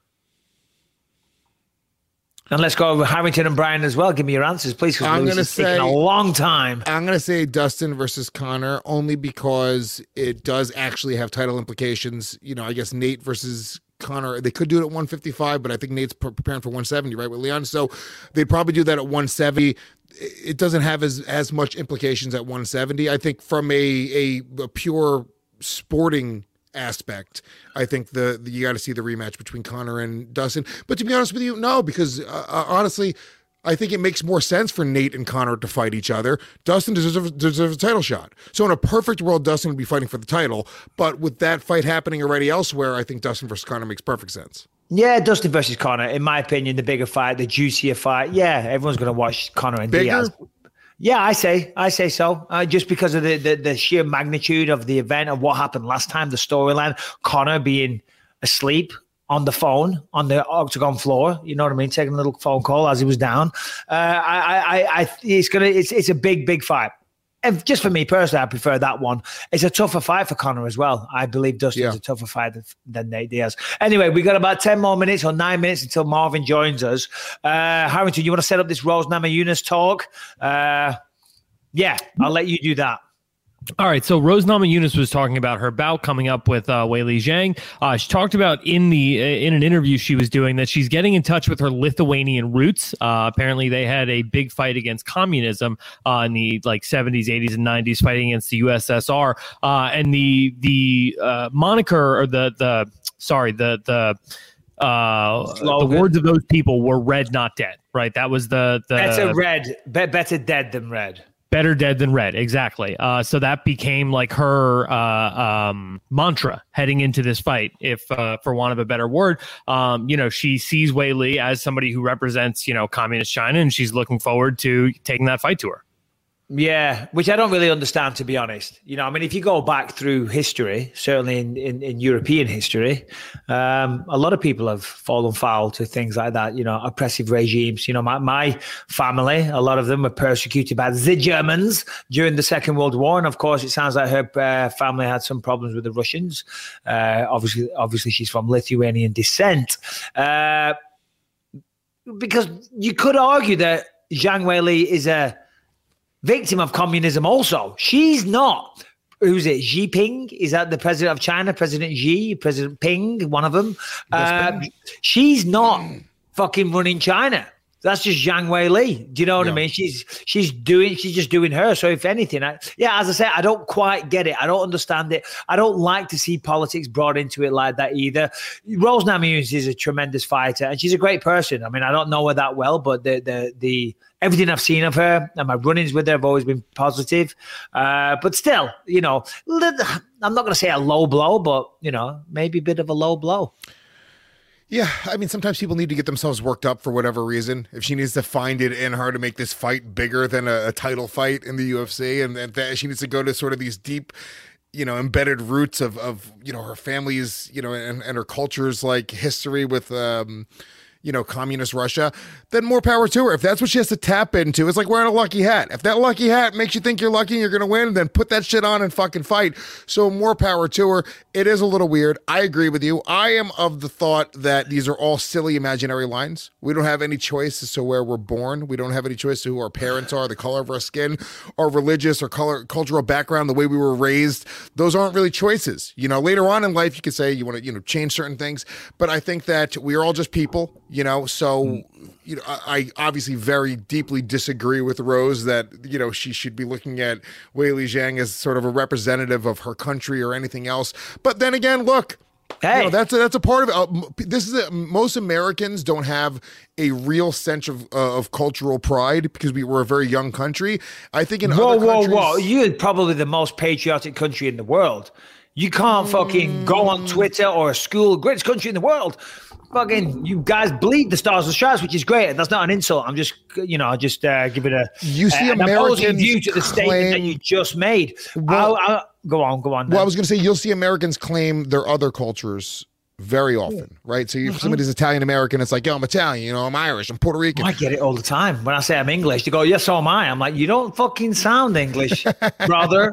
And let's go over Harrington and Brian as well. Give me your answers, please, because it's taking a long time. I'm going to say Dustin versus Conor only because it does actually have title implications. I guess Nate versus Conor, they could do it at 155, but I think Nate's preparing for 170, right, with Leon? So they'd probably do that at 170. It doesn't have as much implications at 170. I think from a pure sporting aspect, I think you got to see the rematch between Conor and Dustin. But to be honest with you, no, because honestly, I think it makes more sense for Nate and Conor to fight each other. Dustin deserves a title shot. So in a perfect world, Dustin would be fighting for the title. But with that fight happening already elsewhere, I think Dustin versus Conor makes perfect sense. Yeah, Dustin versus Conor, in my opinion, the bigger fight, the juicier fight. Yeah, everyone's going to watch Conor and Diaz. Yeah, I say so. Just because of the sheer magnitude of the event of what happened last time, the storyline, Conor being asleep on the phone on the octagon floor, you know what I mean, taking a little phone call as he was down. It's a big fight. And just for me personally, I prefer that one. It's a tougher fight for Conor as well. I believe Dustin's a tougher fight than Nate Diaz. Anyway, we got about 10 more minutes or 9 minutes until Marvin joins us. Harrington, you want to set up this Rose Namajunas talk? Yeah, I'll let you do that. All right, so Rose Namajunas was talking about her bout coming up with Weili Zhang. She talked about in an interview she was doing that she's getting in touch with her Lithuanian roots. Apparently, they had a big fight against communism in the 70s, 80s, and 90s, fighting against the USSR. And the moniker or the words of those people were "red, not dead." Right? That was the better dead than red. Better dead than red, exactly. So that became like her mantra heading into this fight, if for want of a better word. She sees Weili as somebody who represents, communist China, and she's looking forward to taking that fight to her. Yeah, which I don't really understand, to be honest. If you go back through history, certainly in European history, a lot of people have fallen foul to things like that, oppressive regimes. My family, a lot of them were persecuted by the Germans during the Second World War. And of course, it sounds like her family had some problems with the Russians. Obviously, she's from Lithuanian descent. Because you could argue that Zhang Weili is a victim of communism also. She's not. Who's it? Xi Jinping? Is that the president of China? President Xi? President Ping? One of them? She's not fucking running China. That's just Zhang Weili. Do you know what I mean? She's just doing her. So if anything, as I say, I don't quite get it. I don't understand it. I don't like to see politics brought into it like that either. Rose Namajunas is a tremendous fighter, and she's a great person. I mean, I don't know her that well, but the everything I've seen of her and my run-ins with her have always been positive. But still, I'm not going to say a low blow, but maybe a bit of a low blow. Yeah, I mean, sometimes people need to get themselves worked up for whatever reason. If she needs to find it in her to make this fight bigger than a title fight in the UFC, and that she needs to go to sort of these deep, embedded roots of her family's, and her culture's history with, communist Russia, then more power to her. If that's what she has to tap into, it's like wearing a lucky hat. If that lucky hat makes you think you're lucky and you're going to win, then put that shit on and fucking fight. So more power to her. It is a little weird. I agree with you. I am of the thought that these are all silly imaginary lines. We don't have any choice as to where we're born. We don't have any choice to who our parents are, the color of our skin, our religious or cultural background, the way we were raised. Those aren't really choices. You know, later on in life, you could say you want to, change certain things. But I think that we are all just people, so, I obviously very deeply disagree with Rose that, she should be looking at Weili Zhang as sort of a representative of her country or anything else. But then again, look, hey, that's a part of it. Most Americans don't have a real sense of cultural pride because we were a very young country. I think in other countries, you're probably the most patriotic country in the world. You can't fucking go on Twitter or a school, greatest country in the world. Fucking, you guys bleed the Stars and Stripes, which is great. That's not an insult. I'm just, give it a. You see an opposing view to the statement that you just made. Well, go on. Well, I was going to say you'll see Americans claim their other cultures very often, right? So if somebody's Italian American, it's like, yo, I'm Italian, I'm Irish, I'm Puerto Rican. I get it all the time. When I say I'm English, they go, yes, so am I. I'm like, you don't fucking sound English, brother.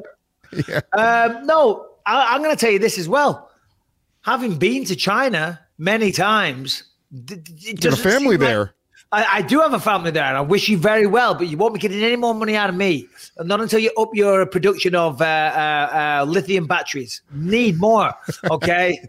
No, I'm going to tell you this as well. Having been to China many times, you got a family there. I do have a family there, and I wish you very well, but you won't be getting any more money out of me. Not until you up your production of lithium batteries. Need more, okay?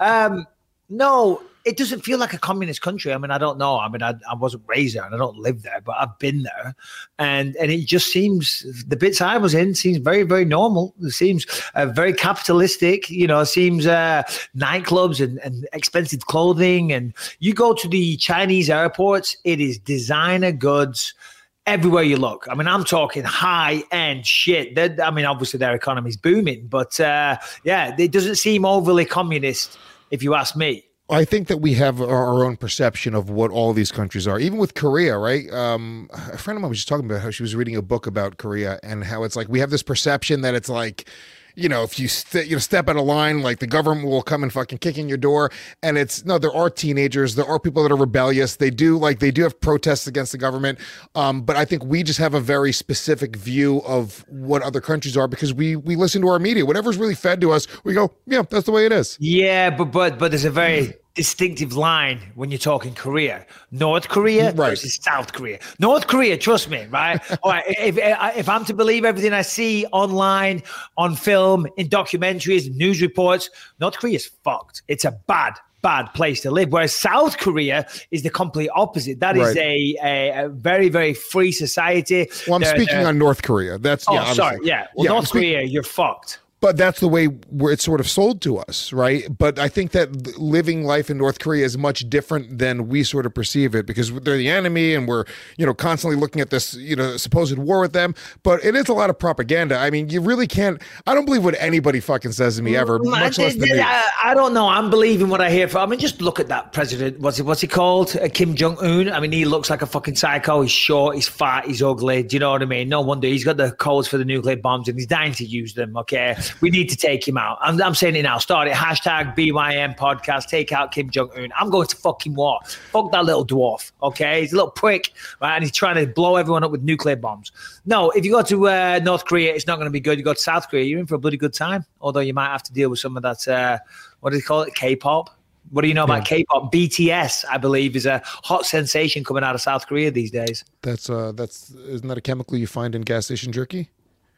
No, it doesn't feel like a communist country. I mean, I don't know. I mean, I wasn't raised there, and I don't live there, but I've been there. And it just seems, the bits I was in seems very, very normal. It seems very capitalistic, it seems nightclubs and expensive clothing. And you go to the Chinese airports, it is designer goods everywhere you look. I mean, I'm talking high-end shit. Obviously their economy's booming, but it doesn't seem overly communist, if you ask me. I think that we have our own perception of what all these countries are, even with Korea, right? A friend of mine was just talking about how she was reading a book about Korea and how it's like we have this perception that it's like, if you step out of line, like the government will come and fucking kick in your door. And there are teenagers, there are people that are rebellious. They do have protests against the government. But I think we just have a very specific view of what other countries are because we listen to our media. Whatever's really fed to us, we go, yeah, that's the way it is. Yeah, but there's a very distinctive line when you're talking Korea. North Korea versus South Korea. North Korea, trust me, right? All right, if I'm to believe everything I see online, on film, in documentaries, news reports, North Korea is fucked. It's a bad place to live. Whereas South Korea is the complete opposite. That is a very, very free society. Well, I'm speaking on North Korea. North Korea, you're fucked. But that's the way where it's sort of sold to us, right? But I think that living life in North Korea is much different than we sort of perceive it because they're the enemy and we're, constantly looking at this, supposed war with them. But it is a lot of propaganda. I mean, you really can't. I don't believe what anybody fucking says to me ever, much less than me. I don't know. I'm believing what I hear. Just look at that president. What's he called? Kim Jong-un. I mean, he looks like a fucking psycho. He's short. He's fat. He's ugly. Do you know what I mean? No wonder he's got the codes for the nuclear bombs and he's dying to use them. Okay. We need to take him out. I'm saying it now. Start it. #BYM podcast. Take out Kim Jong-un. I'm going to fucking war. Fuck that little dwarf. Okay. He's a little prick, right? And he's trying to blow everyone up with nuclear bombs. No, if you go to North Korea, it's not going to be good. You go to South Korea, you're in for a bloody good time. Although you might have to deal with some of that, what do they call it? K-pop. What do you know about K-pop? BTS, I believe, is a hot sensation coming out of South Korea these days. That's isn't that a chemical you find in gas station jerky?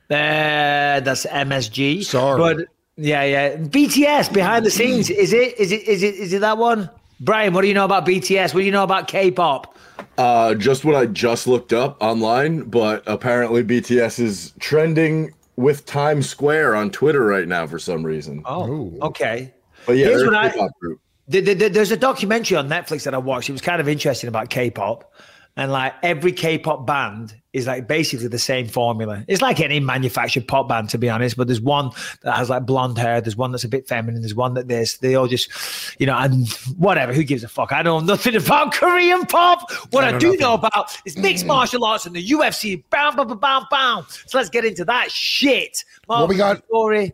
That's MSG. Sorry. But yeah. BTS behind the scenes. Is it that one? Brian, what do you know about BTS? What do you know about K-pop? Just what I just looked up online, but apparently BTS is trending with Times Square on Twitter right now for some reason. Oh, okay. But yeah, there's a K-pop group. There's a documentary on Netflix that I watched. It was kind of interesting about K-pop. And like every K-pop band is like basically the same formula. It's like any manufactured pop band, to be honest. But there's one that has like blonde hair. There's one that's a bit feminine. There's one that they all just, and whatever. Who gives a fuck? I know nothing about Korean pop. What I do know about is mixed martial arts and the UFC. Bam, bam, bam, bam, bam. So let's get into that shit. What we got? Story.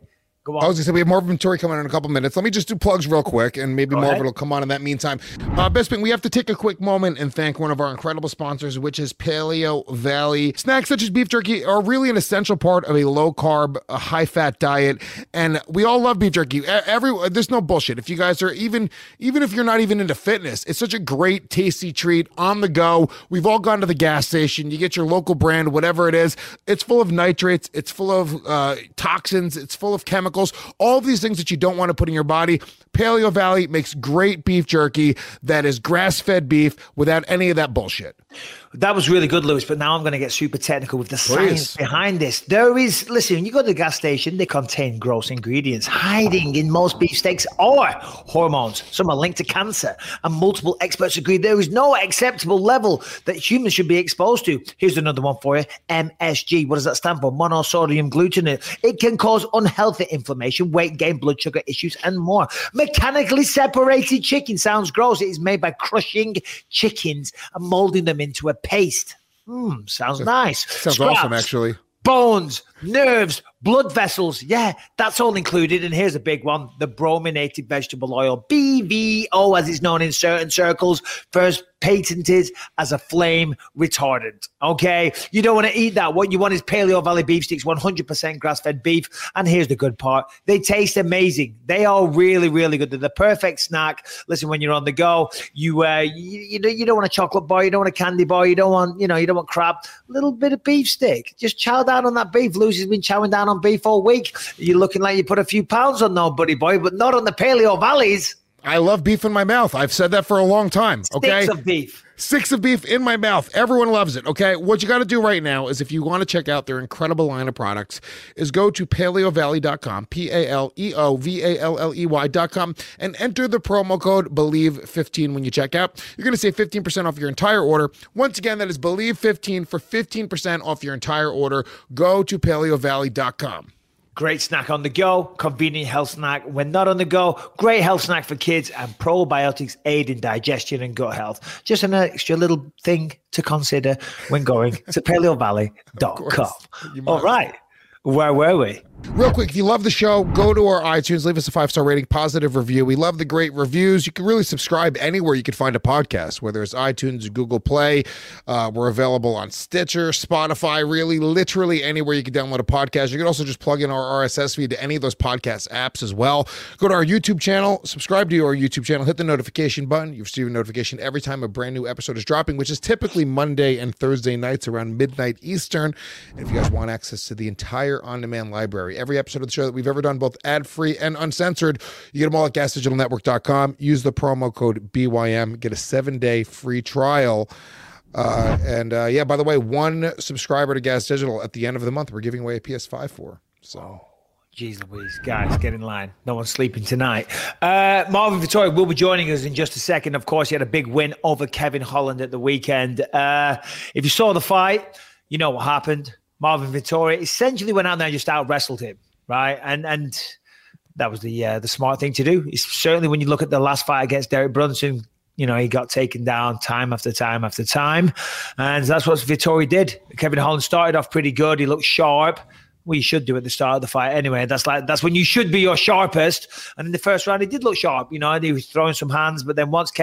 Go on. I was going to say, we have Marvin Vettori coming in a couple minutes. Let me just do plugs real quick, and maybe Marvin will come on in that meantime. Bisping, we have to take a quick moment and thank one of our incredible sponsors, which is Paleo Valley. Snacks such as beef jerky are really an essential part of a low-carb, high-fat diet, and we all love beef jerky. There's no bullshit. If you guys are, even if you're not even into fitness, it's such a great, tasty treat on the go. We've all gone to the gas station. You get your local brand, whatever it is. It's full of nitrates. It's full of toxins. It's full of chemicals. All of these things that you don't want to put in your body. Paleo Valley makes great beef jerky that is grass-fed beef without any of that bullshit. That was really good, Lewis, but now I'm going to get super technical with the science behind this. Listen, when you go to the gas station, they contain gross ingredients hiding in most beef steaks or hormones. Some are linked to cancer, and multiple experts agree there is no acceptable level that humans should be exposed to. Here's another one for you, MSG. What does that stand for? Monosodium glutamate. It can cause unhealthy inflammation, weight gain, blood sugar issues, and more. Mechanically separated chicken sounds gross. It is made by crushing chickens and molding them into a paste. Sounds nice. Sounds awesome, actually. Bones, nerves, blood vessels. Yeah, that's all included. And here's a big one, the brominated vegetable oil, BVO, as it's known in certain circles, first patented as a flame retardant. Okay, you don't want to eat that. What you want is Paleo Valley beef sticks, 100% grass-fed beef. And here's the good part, they taste amazing. They are really, really good. They're the perfect snack. Listen, when you're on the go, you don't want a chocolate bar, you don't want a candy bar, you don't want crap. A little bit of beef stick. Just chow down on that beef. Lucy's been chowing down on beef all week. You're looking like you put a few pounds on though, buddy boy, but not on the Paleo Valleys. I love beef in my mouth. I've said that for a long time. Okay. Sticks of beef. Sticks of beef in my mouth. Everyone loves it. Okay. What you got to do right now is if you want to check out their incredible line of products is go to paleovalley.com, PALEOVALLEY.com, and enter the promo code BELIEVE15 when you check out. You're going to save 15% off your entire order. Once again, that is BELIEVE15 for 15% off your entire order. Go to paleovalley.com. Great snack on the go, convenient health snack when not on the go, great health snack for kids, and probiotics aid in digestion and gut health. Just an extra little thing to consider when going to paleovalley.com. All right, where were we? Real quick, if you love the show, go to our iTunes, leave us a 5-star rating, positive review. We love the great reviews. You can really subscribe anywhere you can find a podcast, whether it's iTunes, Google Play. We're available on Stitcher, Spotify, really, literally anywhere you can download a podcast. You can also just plug in our RSS feed to any of those podcast apps as well. Go to our YouTube channel, subscribe to our YouTube channel, hit the notification button. You receive a notification every time a brand new episode is dropping, which is typically Monday and Thursday nights around midnight Eastern. And if you guys want access to the entire on-demand library, every episode of the show that we've ever done, both ad-free and uncensored, you get them all at gasdigitalnetwork.com. Use the promo code BYM. Get a 7-day free trial. By the way, one subscriber to Gas Digital at the end of the month, we're giving away a PS5 for. So, Jeez Louise, guys, get in line. No one's sleeping tonight. Marvin Vettori will be joining us in just a second. Of course, he had a big win over Kevin Holland at the weekend. If you saw the fight, you know what happened. Marvin Vettori essentially went out there and just out-wrestled him, right? And that was the smart thing to do. It's certainly when you look at the last fight against Derek Brunson, he got taken down time after time after time. And that's what Vettori did. Kevin Holland started off pretty good. He looked sharp. Well, you should do at the start of the fight anyway. That's when you should be your sharpest. And in the first round, he did look sharp. He was throwing some hands. But then once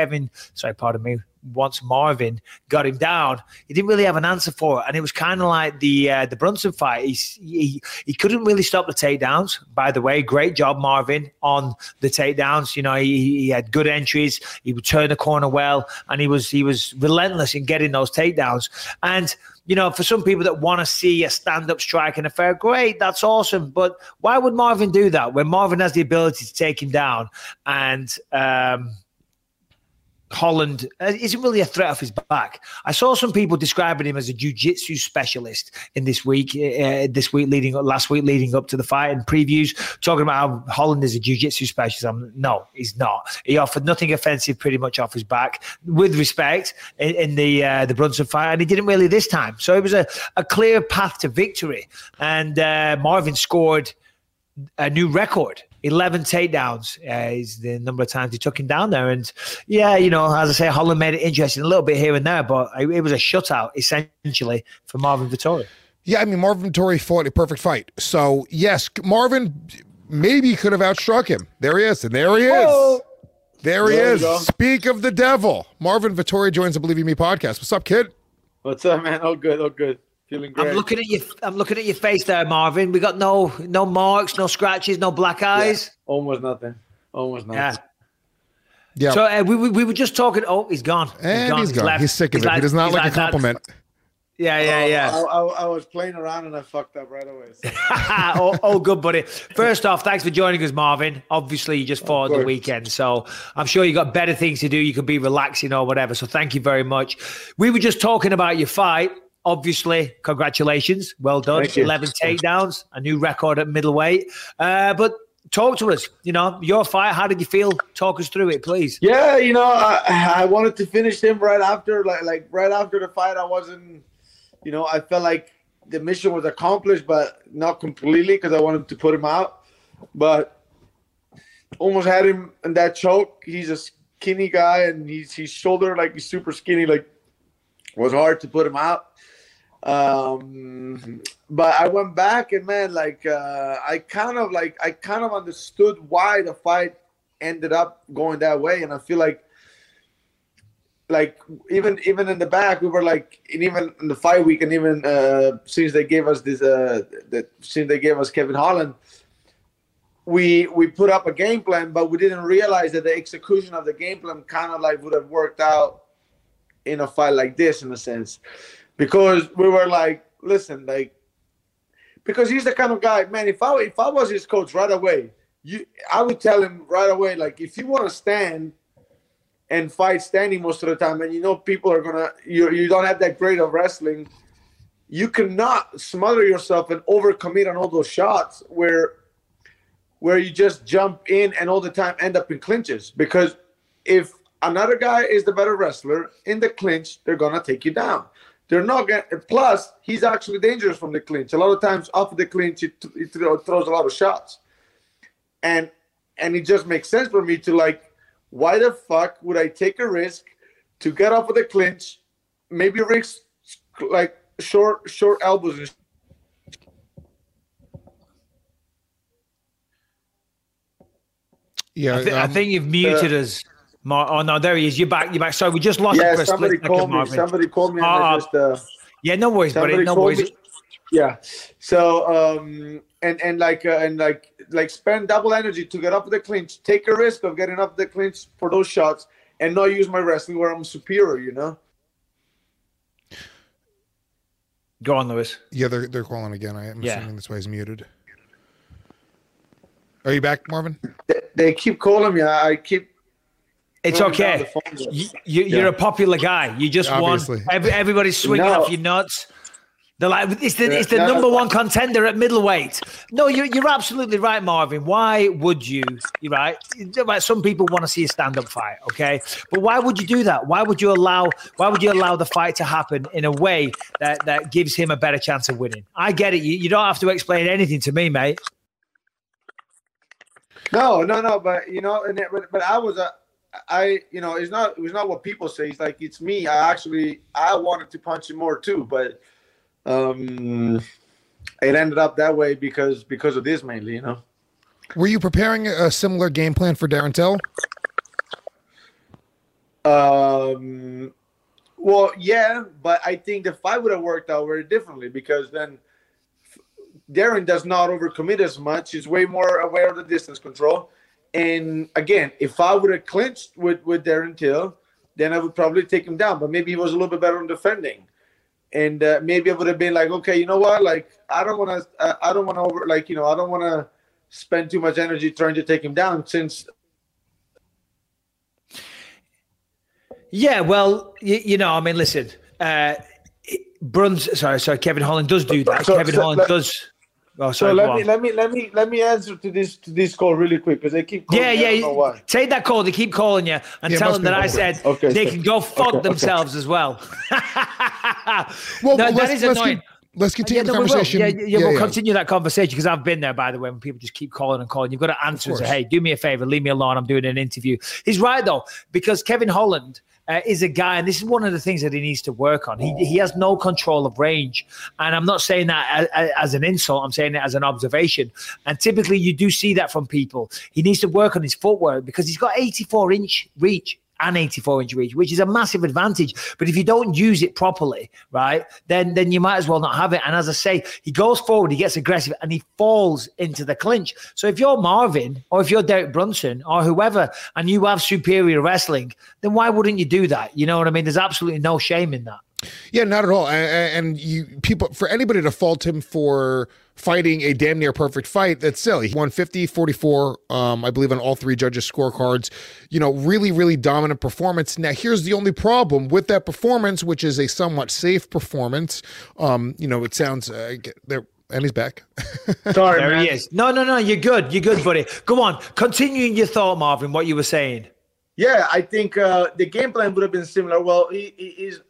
Marvin got him down, he didn't really have an answer for it. And it was kind of like the Brunson fight. He couldn't really stop the takedowns. By the way, great job, Marvin, on the takedowns. He had good entries. He would turn the corner well, and he was relentless in getting those takedowns. And for some people that want to see a stand-up strike in a fair, great, that's awesome. But why would Marvin do that when Marvin has the ability to take him down and Holland isn't really a threat off his back? I saw some people describing him as a jiu-jitsu specialist in last week leading up to the fight, and previews talking about how Holland is a jiu-jitsu specialist. No, he's not. He offered nothing offensive pretty much off his back, with respect, in the Brunson fight, and he didn't really this time. So it was a clear path to victory, and Marvin scored a new record. 11 takedowns is the number of times he took him down there. And as I say, Holland made it interesting a little bit here and there, but it was a shutout essentially for Marvin Vettori. Yeah, Marvin Vettori fought a perfect fight. So yes, Marvin maybe could have outstruck him. There he is, and there he is. Oh. There he is. Speak of the devil. Marvin Vettori joins the Believe You Me podcast. What's up, kid? What's up, man? All good. Feeling great. I'm looking at your face there, Marvin. We got no marks, no scratches, no black eyes. Yeah, almost nothing. Yeah. So we were just talking. Oh, he's gone. He's gone. He's sick of it. He does not like a compliment. Yeah. I was playing around and I fucked up right away. So. Oh, good, buddy. First off, thanks for joining us, Marvin. Obviously, you just fought the weekend, so I'm sure you got better things to do. You could be relaxing or whatever. So thank you very much. We were just talking about your fight. Obviously, congratulations. Well done. 11 takedowns, a new record at middleweight. But talk to us. Your fight. How did you feel? Talk us through it, please. Yeah, I wanted to finish him right after, like right after the fight. I wasn't. I felt like the mission was accomplished, but not completely because I wanted to put him out. But almost had him in that choke. He's a skinny guy, and his shoulder, like, he's super skinny. Like, was hard to put him out. But I went back and, man, like, I kind of understood why the fight ended up going that way, and I feel like even in the back, we were like, and even in the fight week, and even since they gave us since they gave us Kevin Holland, we put up a game plan, but we didn't realize that the execution of the game plan kind of like would have worked out in a fight like this, in a sense, because we were like, listen, like, because he's the kind of guy, man. If I was his coach right away, I would tell him right away, like, if you want to stand and fight standing most of the time, and people are gonna, you don't have that great of wrestling, you cannot smother yourself and overcommit on all those shots where you just jump in and all the time end up in clinches. Because if another guy is the better wrestler in the clinch, they're gonna take you down. They're not gonna. Plus, he's actually dangerous from the clinch. A lot of times off of the clinch, he throws a lot of shots, and it just makes sense for me to, like, why the fuck would I take a risk to get off of the clinch, maybe risk like short elbows? Yeah, I think you've muted us. Oh no, there he is. You're back. Sorry, we just lost him for a split second. Somebody called me. Yeah, no worries, buddy. No worries. Yeah. So and spend double energy to get up the clinch, take a risk of getting up the clinch for those shots, and not use my wrestling where I'm superior. Go on, Lewis. Yeah, they're calling again. I'm assuming that's why he's muted. Are you back, Marvin? They keep calling me. I keep. It's okay. You're a popular guy. You just Obviously. won. Everybody's swinging off your nuts. They're like, it's the number one contender at middleweight. No, you're absolutely right, Marvin. Why would you? You're right. Some people want to see a stand-up fight, okay? But why would you do that? Why would you allow the fight to happen in a way that gives him a better chance of winning? I get it. You don't have to explain anything to me, mate. No. But but it was not what people say. It's like, it's me. I wanted to punch him more too, but. It ended up that way because of this mainly, Were you preparing a similar game plan for Darren Till? Well, yeah, but I think the fight would have worked out very differently, because then Darren does not overcommit as much. He's way more aware of the distance control. And again, if I would have clinched with Darren Till, then I would probably take him down. But maybe he was a little bit better on defending. And maybe I would have been like, okay, you know what? Like, I don't want to spend too much energy trying to take him down, since. Yeah, well, listen, Kevin Holland does do that. Kevin Holland does. Oh, sorry. So let me answer to this call really quick, because they keep calling me. I don't know why. Take that call. They keep calling you, and tell them that I said they can go fuck themselves as well. Well, that is annoying. Let's continue the conversation. We'll continue that conversation, because I've been there, by the way, when people just keep calling and calling. You've got to answer and say, hey, do me a favor, leave me alone. I'm doing an interview. He's right, though, because Kevin Holland is a guy, and this is one of the things that he needs to work on. He has no control of range. And I'm not saying that as an insult. I'm saying it as an observation. And typically you do see that from people. He needs to work on his footwork because he's got 84-inch reach and 84-inch reach, which is a massive advantage. But if you don't use it properly, right, then you might as well not have it. And as I say, he goes forward, he gets aggressive, and he falls into the clinch. So if you're Marvin or if you're Derek Brunson or whoever, and you have superior wrestling, then why wouldn't you do that? You know what I mean? There's absolutely no shame in that. Yeah, not at all. And for anybody to fault him for fighting a damn near perfect fight, that's silly. He won 50-44, I believe, on all three judges' scorecards. Really, really dominant performance. Now, here's the only problem with that performance, which is a somewhat safe performance. It sounds there. And he's back. Sorry, there he is. No, you're good. You're good, buddy. Go on. Continuing your thought, Marvin, what you were saying. Yeah, I think the game plan would have been similar. Well, he's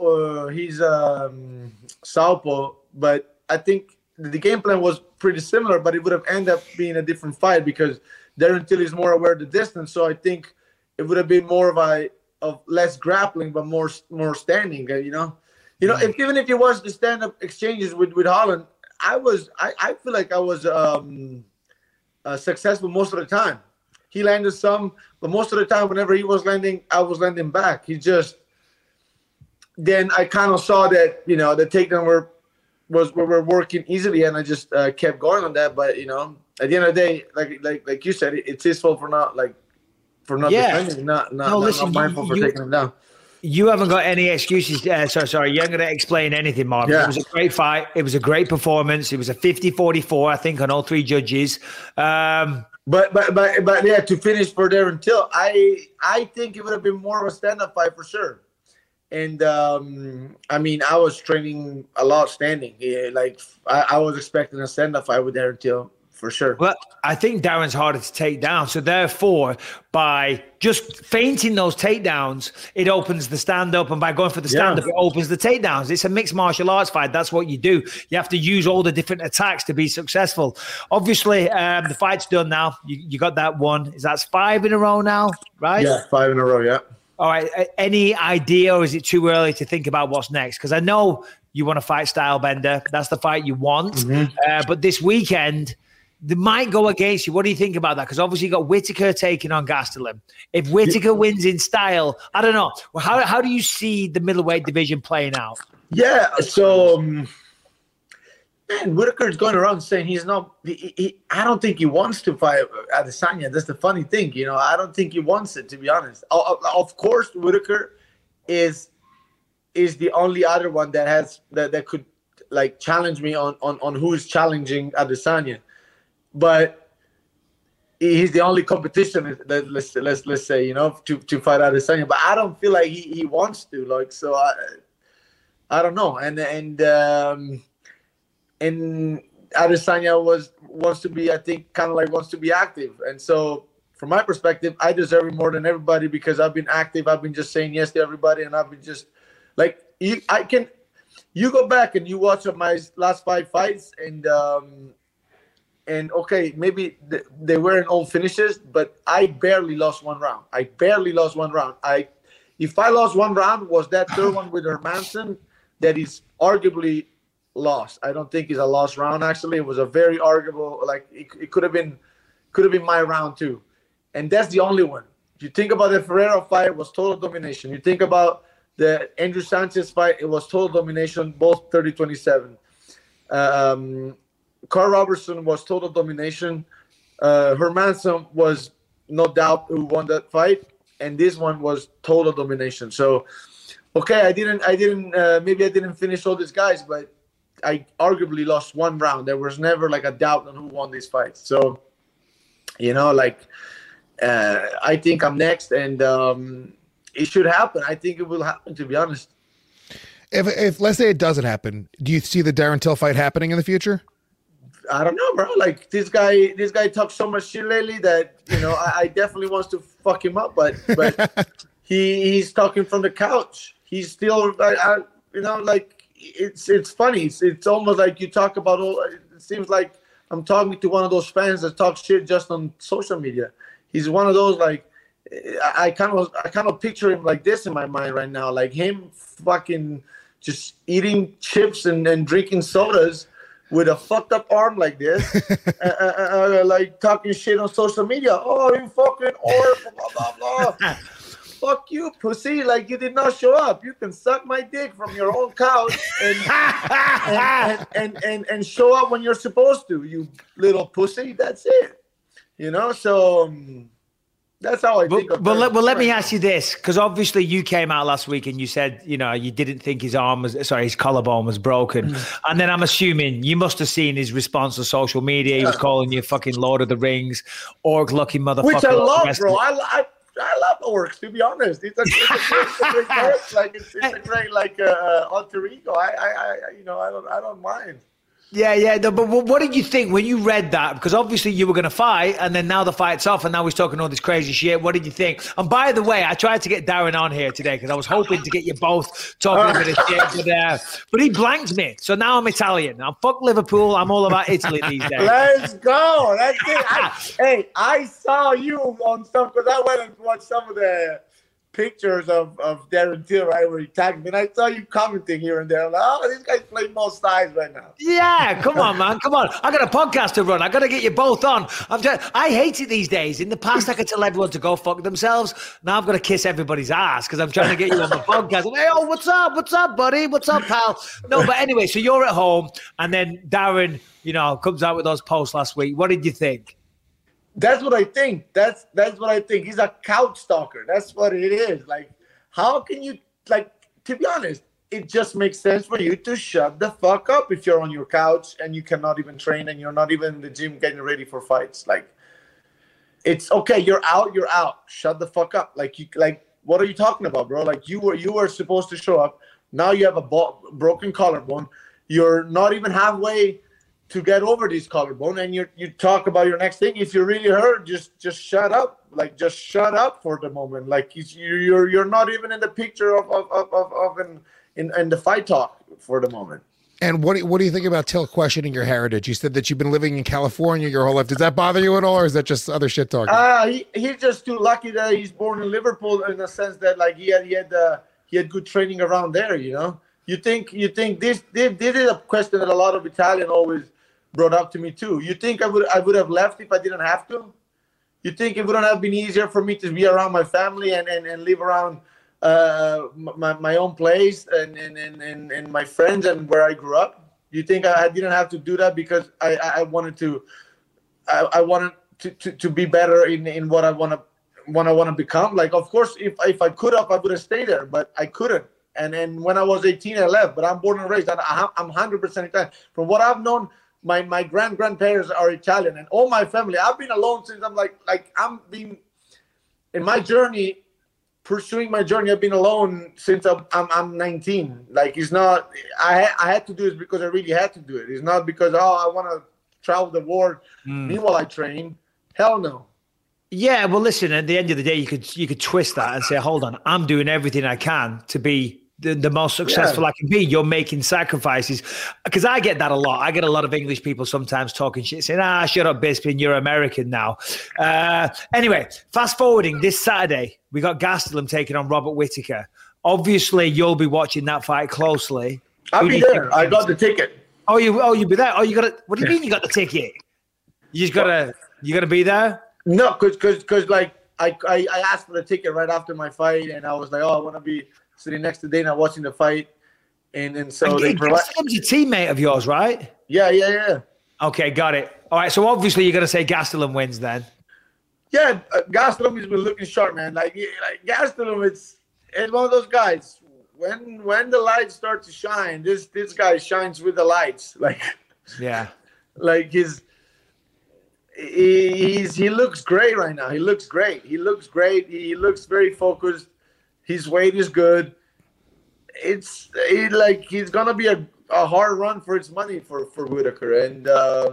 southpaw, but I think the game plan was pretty similar, but it would have ended up being a different fight because Darren Till is more aware of the distance. So I think it would have been more of less grappling, but more standing. Even if you watch the stand-up exchanges with Holland, I feel like I was successful most of the time. He landed some, but most of the time, whenever he was landing, I was landing back. Then I kind of saw that, the takedown were working easily, and I just kept going on that. But, at the end of the day, like you said, it's his fault for not defending, not mindful for taking him down. You haven't got any excuses. Sorry, you ain't going to explain anything, Marvin. Yeah. It was a great fight. It was a great performance. It was a 50-44, I think, on all three judges. But yeah, to finish for Darren Till, I think it would have been more of a stand-up fight for sure. And I was training a lot standing. Yeah, I was expecting a stand-up fight with Darren Till for sure. Well, I think Darren's harder to take down. So therefore, by just feinting those takedowns, it opens the stand-up. And by going for the stand-up, it opens the takedowns. It's a mixed martial arts fight. That's what you do. You have to use all the different attacks to be successful. Obviously, the fight's done now. You got that one. That's 5 in a row now, right? Yeah, 5 in a row, yeah. All right. Any idea, or is it too early to think about what's next? Because I know you want to fight Stylebender. That's the fight you want. Mm-hmm. But this weekend, they might go against you. What do you think about that? Because obviously you got Whittaker taking on Gastelum. If Whittaker wins in style, I don't know. Well, how do you see the middleweight division playing out? Yeah, so Whittaker's going around saying he's not. I don't think he wants to fight Adesanya. That's the funny thing, I don't think he wants it, to be honest. Of course, Whittaker is the only other one that has that could challenge me on who's challenging Adesanya. But he's the only competition that let's say to fight Adesanya. But I don't feel like he wants to so I don't know. And Adesanya wants to be, I think, kind of wants to be active. And so from my perspective, I deserve it more than everybody because I've been active. I've been just saying yes to everybody, and I've been just you go back and you watch my last 5 fights and okay, maybe they weren't all finishes, but I barely lost one round. If I lost one round, was that third one with Hermanson that is arguably lost. I don't think it's a lost round. Actually, it was a very arguable. It could have been my round too, and that's the only one. If you think about the Ferreira fight, it was total domination. You think about the Andrew Sanchez fight, it was total domination, both 30-27. Carl Robertson was total domination. Hermanson was no doubt who won that fight, and this one was total domination. So, okay, I didn't maybe I didn't finish all these guys, but I arguably lost one round. There was never a doubt on who won this fight. So, I think I'm next, and it should happen. I think it will happen, to be honest. If let's say it doesn't happen, do you see the Darren Till fight happening in the future? I don't know, bro. This guy talks so much shit lately that I definitely wants to fuck him up, but he's talking from the couch. He's still it's funny. It's almost like you talk about it seems like I'm talking to one of those fans that talk shit just on social media. He's one of those I kind of picture him like this in my mind right now, like him fucking just eating chips and drinking sodas with a fucked up arm like this, like talking shit on social media. Oh, you fucking orc, blah blah blah. Fuck you, pussy! Like you did not show up. You can suck my dick from your own couch and show up when you're supposed to. You little pussy. That's it. You know. So that's how I think. But let me ask you this, because obviously you came out last week and you said, you know, you didn't think his collarbone was broken, and then I'm assuming you must have seen his response to social media. He was calling you fucking Lord of the Rings, orc lucky motherfucker. Which I love, bro. I love orcs, to be honest. It's a great character. Like it's a great alter ego. I don't mind. Yeah. No, but what did you think when you read that? Because obviously you were going to fight, and then now the fight's off, and now he's talking all this crazy shit. What did you think? And by the way, I tried to get Darren on here today because I was hoping to get you both talking a bit of shit, but he blanked me. So now I'm Italian. I'm fuck Liverpool. I'm all about Italy these days. Let's go. That's it. I saw you on stuff because I went and watched some of the pictures of Darren Till, right, where he tagged me, and I saw you commenting here and there. I'm like, oh, this guy's playing both sides right now. Yeah, come on, man, come on. I got a podcast to run. I got to get you both on. I hate it these days. In the past, I could tell everyone to go fuck themselves. Now I've got to kiss everybody's ass because I'm trying to get you on the podcast. I'm, hey, oh, what's up, buddy? What's up, pal? No, but anyway, so you're at home, and then Darren, you know, comes out with those posts last week. What did you think? That's what I think. That's what I think. He's a couch stalker. That's what it is. Like, how can you, like, to be honest, it just makes sense for you to shut the fuck up if you're on your couch and you cannot even train and you're not even in the gym getting ready for fights. Like, it's okay. You're out. Shut the fuck up. Like, what are you talking about, bro? Like, you were supposed to show up. Now you have a broken collarbone. You're not even halfway to get over this collarbone, and you talk about your next thing. If you're really hurt, just shut up. Like, just shut up for the moment. Like, you're not even in the picture of in the fight talk for the moment. And what do you think about Till questioning your heritage? You said that you've been living in California your whole life. Does that bother you at all, or is that just other shit talking? He's just too lucky that he's born in Liverpool, in the sense that, like, he had good training around there. You know, you think this is a question that a lot of Italian always brought up to me too. You think I would have left if I didn't have to? You think it wouldn't have been easier for me to be around my family and live around my own place and my friends and where I grew up? You think I didn't have to do that because I wanted to be better in what I want to become? Like, of course, if I could have, I would have stayed there, but I couldn't. And then when I was 18, I left. But I'm born and raised. I'm 100% Italian. From what I've known, my grandparents are Italian, and all my family. I've been alone since I'm I'm being in my journey, pursuing my journey. I've been alone since I'm 19. Like, it's not. I had to do it because I really had to do it. It's not because I want to travel the world. Meanwhile, I train. Hell no. Yeah, well, listen. At the end of the day, you could twist that and say, "Hold on, I'm doing everything I can to be the most successful I can be." You're making sacrifices, because I get that a lot. I get a lot of English people sometimes talking shit, saying, shut up, Bisping, you're American now. Anyway, fast forwarding, this Saturday, we got Gastelum taking on Robert Whittaker. Obviously, you'll be watching that fight closely. I'll be there. I got the ticket. You'll be there? Oh, you got it? What do you mean you got the ticket? You gotta be there? No, because like I asked for the ticket right after my fight, and I was like, I want to be sitting next to Dana watching the fight, and so they provide. Gastelum's a teammate of yours, right? Yeah. Okay, got it. All right, so obviously you're gonna say Gastelum wins then. Yeah, Gastelum has been looking sharp, man. Like Gastelum, it's one of those guys. When the lights start to shine, this guy shines with the lights. Like, yeah, like he looks great right now. He looks great. He looks very focused. His weight is good. He's gonna be a hard run for his money for Whittaker. And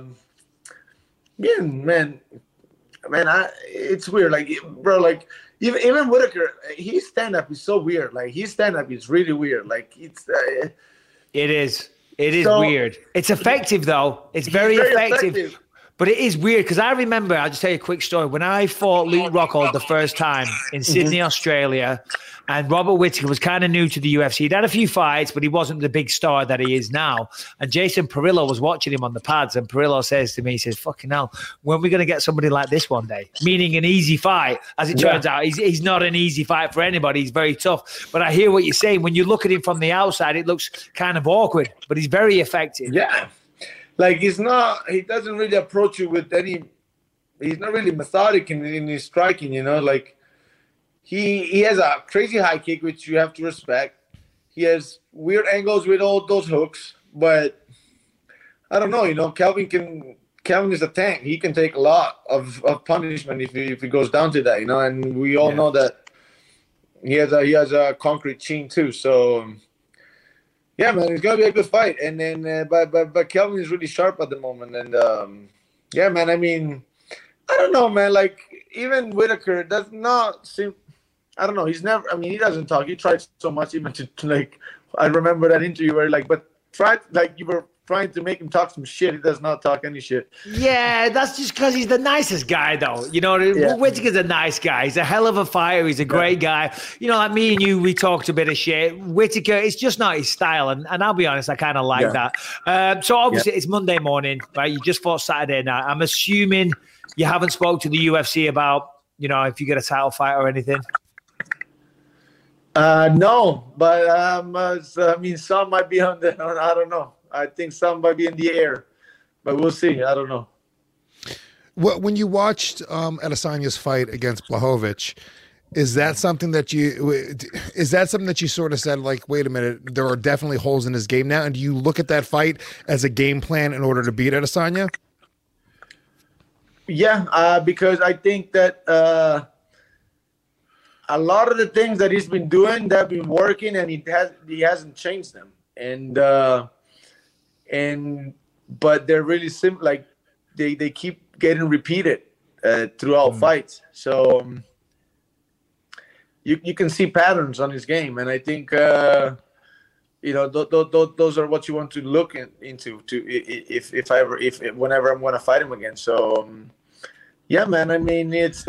it's weird. Like, bro, like even Whittaker, his stand up is so weird. Like, his stand up is really weird. Like, it's it is weird. It's effective though. It's very effective. But it is weird because I remember, I'll just tell you a quick story. When I fought Luke Rockhold the first time in Sydney, Australia, and Robert Whittaker was kind of new to the UFC. He'd had a few fights, but he wasn't the big star that he is now. And Jason Perillo was watching him on the pads, and Perillo says to me, he says, fucking hell, when are we going to get somebody like this one day? Meaning an easy fight. As it turns out, he's not an easy fight for anybody. He's very tough. But I hear what you're saying. When you look at him from the outside, it looks kind of awkward, but he's very effective. Yeah. Like, he doesn't really approach you with he's not really methodic in his striking, you know, like he has a crazy high kick, which you have to respect. He has weird angles with all those hooks, but I don't know, you know, Kelvin is a tank. He can take a lot of punishment if he goes down to that, you know, and we all know that he has a concrete chin too, so yeah, man, it's gonna be a good fight. And then, but Kelvin is really sharp at the moment. And yeah, man, I mean, I don't know, man. Like, even Whittaker does not seem. I don't know. He doesn't talk. He tried so much, even to like. I remember that interview where you were trying to make him talk some shit. He does not talk any shit. Yeah, that's just because he's the nicest guy, though. You know, Whittaker's a nice guy. He's a hell of a fighter. He's a great guy. You know, like me and you, we talked a bit of shit. Whittaker, it's just not his style. And I'll be honest, I kind of like that. So obviously it's Monday morning, right? You just fought Saturday night. I'm assuming you haven't spoke to the UFC about, you know, if you get a title fight or anything. No, but I mean, some might be I don't know. I think some might be in the air, but we'll see. I don't know. When you watched Adesanya's fight against Blachowicz, is that something that you sort of said, like, wait a minute, there are definitely holes in his game now? And do you look at that fight as a game plan in order to beat Adesanya? Yeah, because I think that a lot of the things that he's been doing, that have been working, and he hasn't changed them. But they're really simple. Like, they keep getting repeated throughout fights. So you can see patterns on his game, and I think you know, those are what you want to look into whenever I'm going to fight him again. So yeah, man. I mean, it's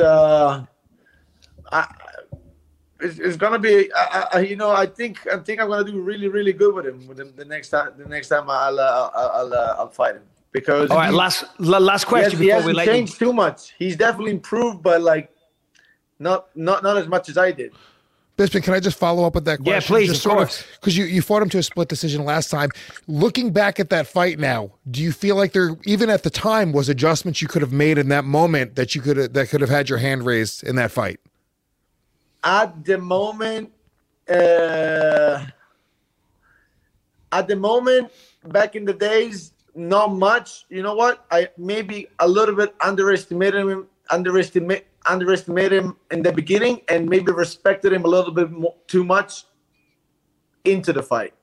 gonna be. You know, I think I'm gonna do really, really good with him the next time I'll fight him. Because all right, last question he before we let you. He hasn't changed too much. He's definitely improved, but like not as much as I did. Bisping, can I just follow up with that question? Yeah, please, just of course. Because you fought him to a split decision last time. Looking back at that fight now, do you feel like there, even at the time, was adjustments you could have made in that moment that could have had your hand raised in that fight? At the moment, back in the days, not much. You know what? I maybe a little bit underestimated him in the beginning, and maybe respected him a little bit too much into the fight.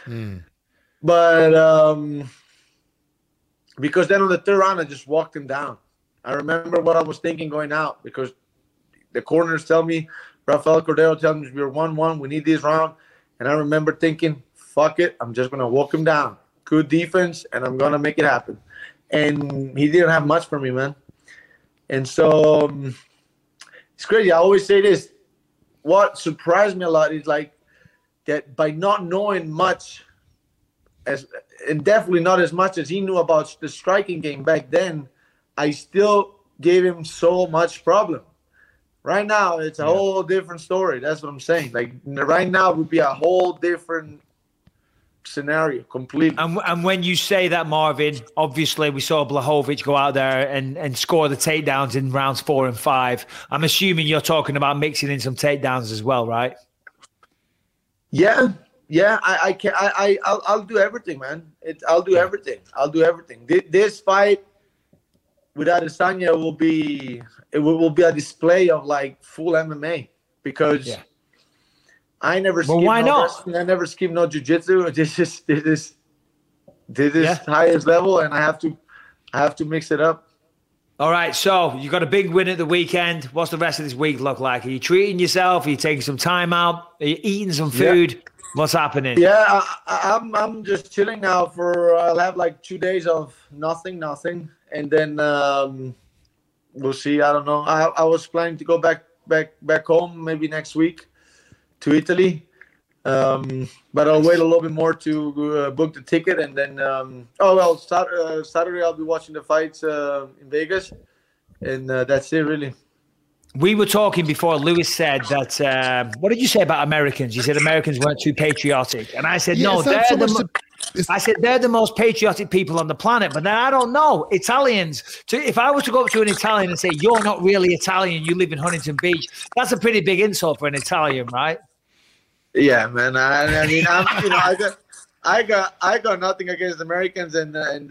But because then on the third round, I just walked him down. I remember what I was thinking going out, because the corners tell me, Rafael Cordero tells me, we're 1-1, we need this round. And I remember thinking, fuck it, I'm just going to walk him down. Good defense, and I'm going to make it happen. And he didn't have much for me, man. And so it's crazy. I always say this. What surprised me a lot is like that by not knowing much, and definitely not as much as he knew about the striking game back then, I still gave him so much problem. Right now, it's a whole different story. That's what I'm saying. Like, right now would be a whole different scenario completely. And when you say that, Marvin, obviously we saw Blachowicz go out there and score the takedowns in rounds 4 and 5. I'm assuming you're talking about mixing in some takedowns as well, right? Yeah. I'll do everything, man. I'll do everything. This fight with Adesanya will be a display of like full MMA, because I never skip wrestling, I never skip no jiu-jitsu. This is highest level, and I have to mix it up. All right, so you got a big win at the weekend. What's the rest of this week look like? Are you treating yourself? Are you taking some time out? Are you eating some food? Yeah. What's happening? Yeah, I'm just chilling now I'll have like 2 days of nothing, and then we'll see. I don't know. I was planning to go back home maybe next week to Italy, but I'll wait a little bit more to book the ticket, and then Saturday I'll be watching the fights in Vegas, and that's it really. We were talking before. Lewis said that. What did you say about Americans? You said Americans weren't too patriotic, and I said no. I said they're the most patriotic people on the planet. But then I don't know Italians. If I was to go up to an Italian and say you're not really Italian, you live in Huntington Beach, that's a pretty big insult for an Italian, right? Yeah, man. I mean, I got nothing against Americans, and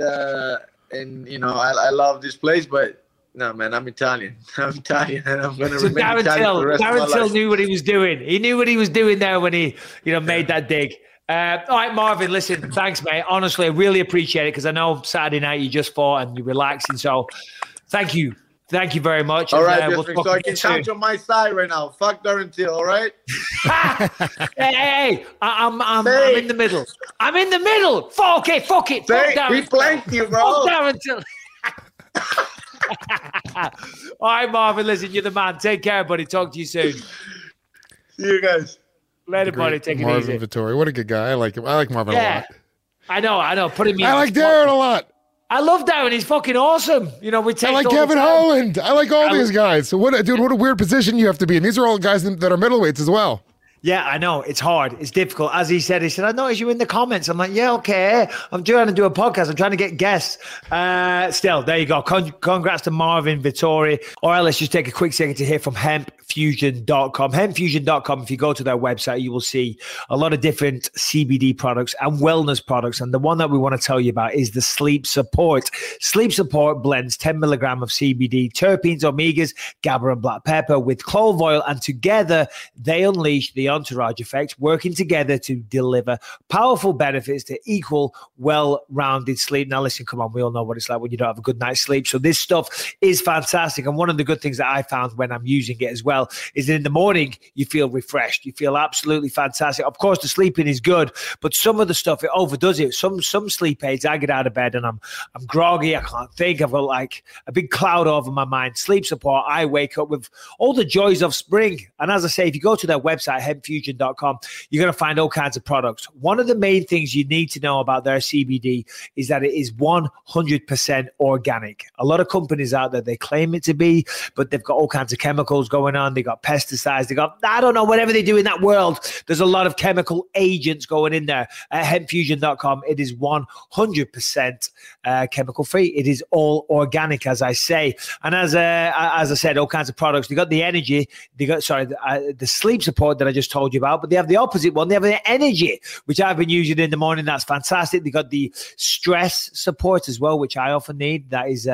I love this place, but. No, man, I'm Italian. And I'm going to remain Italian for the rest of my life. Darren Till knew what he was doing. He knew what he was doing there when he, made that dig. All right, Marvin, listen, thanks, mate. Honestly, I really appreciate it because I know Saturday night you just fought and you're relaxing. So thank you. Thank you very much. All right, so I can count on my side right now. Fuck Darren Till, all right? hey, I'm in the middle. I'm in the middle. Fuck it. Fuck we blanked you, bro. Fuck Darren Till. All right, Marvin, listen, you're the man. Take care, buddy. Talk to you soon. See you guys. Later, buddy. Take it easy. Marvin Vittori. What a good guy. I like him. I like Marvin a lot. I know. Putting me. I like Darren a lot. I love Darren. He's fucking awesome. I like Kevin Holland. I like all these guys. So what a weird position you have to be in. These are all guys that are middleweights as well. Yeah, I know. It's hard. It's difficult. As he said, I noticed you in the comments. I'm like, yeah, okay. I'm trying to do a podcast. I'm trying to get guests. Still, there you go. Congrats to Marvin Vittori. All right, let's just take a quick second to hear from hempfusion.com. Hempfusion.com, if you go to their website, you will see a lot of different CBD products and wellness products. And the one that we want to tell you about is the Sleep Support. Sleep Support blends 10 milligram of CBD, terpenes, omegas, GABA, and black pepper with clove oil. And together, they unleash the entourage effect, working together to deliver powerful benefits to equal well-rounded sleep. Now, listen, come on, we all know what it's like when you don't have a good night's sleep. So this stuff is fantastic. And one of the good things that I found when I'm using it as well is that in the morning, you feel refreshed. You feel absolutely fantastic. Of course, the sleeping is good, but some of the stuff, it overdoes it. Some sleep aids, I get out of bed and I'm groggy. I can't think. I've got like a big cloud over my mind. Sleep Support, I wake up with all the joys of spring. And as I say, if you go to their website, hempfusion.com, you're going to find all kinds of products. One of the main things you need to know about their CBD is that it is 100% organic. A lot of companies out there, they claim it to be, but they've got all kinds of chemicals going on. They got pesticides. They got, I don't know, whatever they do in that world. There's a lot of chemical agents going in there. At hempfusion.com, it is 100% chemical free. It is all organic, as I say. And as I said, all kinds of products. They got the energy. They got, the Sleep Support that I just told you about, but they have the opposite one. They have the energy, which I've been using in the morning. That's fantastic. They got the stress support as well, which I often need. That is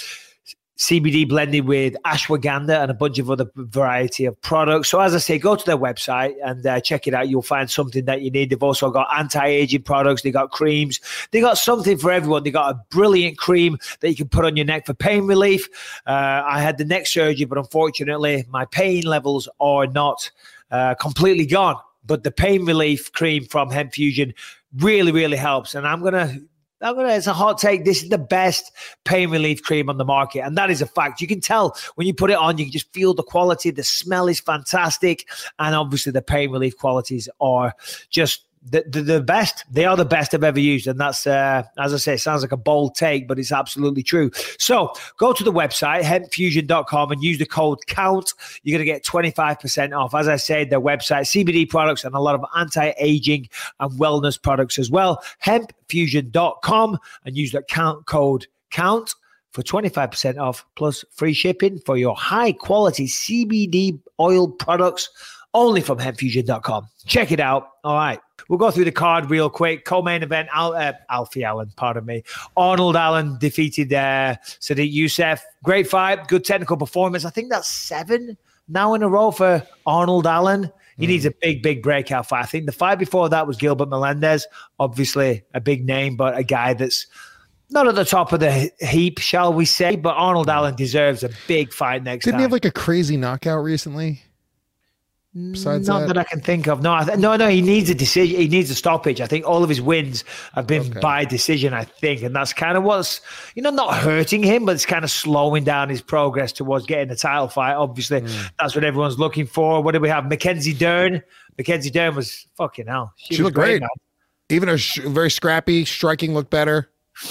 CBD blended with ashwagandha and a bunch of other variety of products. So as I say, go to their website and check it out. You'll find something that you need. They've also got anti-aging products. They got creams. They got something for everyone. They got a brilliant cream that you can put on your neck for pain relief. I had the neck surgery, but unfortunately my pain levels are not completely gone. But the pain relief cream from Hemp Fusion really, really helps. And I'm gonna, it's a hot take. This is the best pain relief cream on the market. And that is a fact. You can tell when you put it on, you can just feel the quality. The smell is fantastic. And obviously the pain relief qualities are just the best. They are the best I've ever used. And that's, as I say, it sounds like a bold take, but it's absolutely true. So go to the website, hempfusion.com, and use the code COUNT. You're going to get 25% off. As I said, their website, CBD products and a lot of anti-aging and wellness products as well. Hempfusion.com, and use the code COUNT for 25% off plus free shipping for your high quality CBD oil products only from hempfusion.com. Check it out. All right. We'll go through the card real quick. Co-main event, Alfie Allen, pardon me. Arnold Allen defeated Sadiq Youssef. Great fight, good technical performance. I think that's 7 now in a row for Arnold Allen. He needs a big, big breakout fight. I think the fight before that was Gilbert Melendez. Obviously a big name, but a guy that's not at the top of the heap, shall we say. But Arnold Allen deserves a big fight next time. Didn't he have like a crazy knockout recently? Besides Not that I can think of. No, no. He needs a decision. He needs a stoppage. I think all of his wins have been by decision. I think, and that's kind of what's not hurting him, but it's kind of slowing down his progress towards getting a title fight. Obviously, that's what everyone's looking for. What do we have? Mackenzie Dern. Mackenzie Dern was fucking hell. She looked great. Even her very scrappy striking looked better.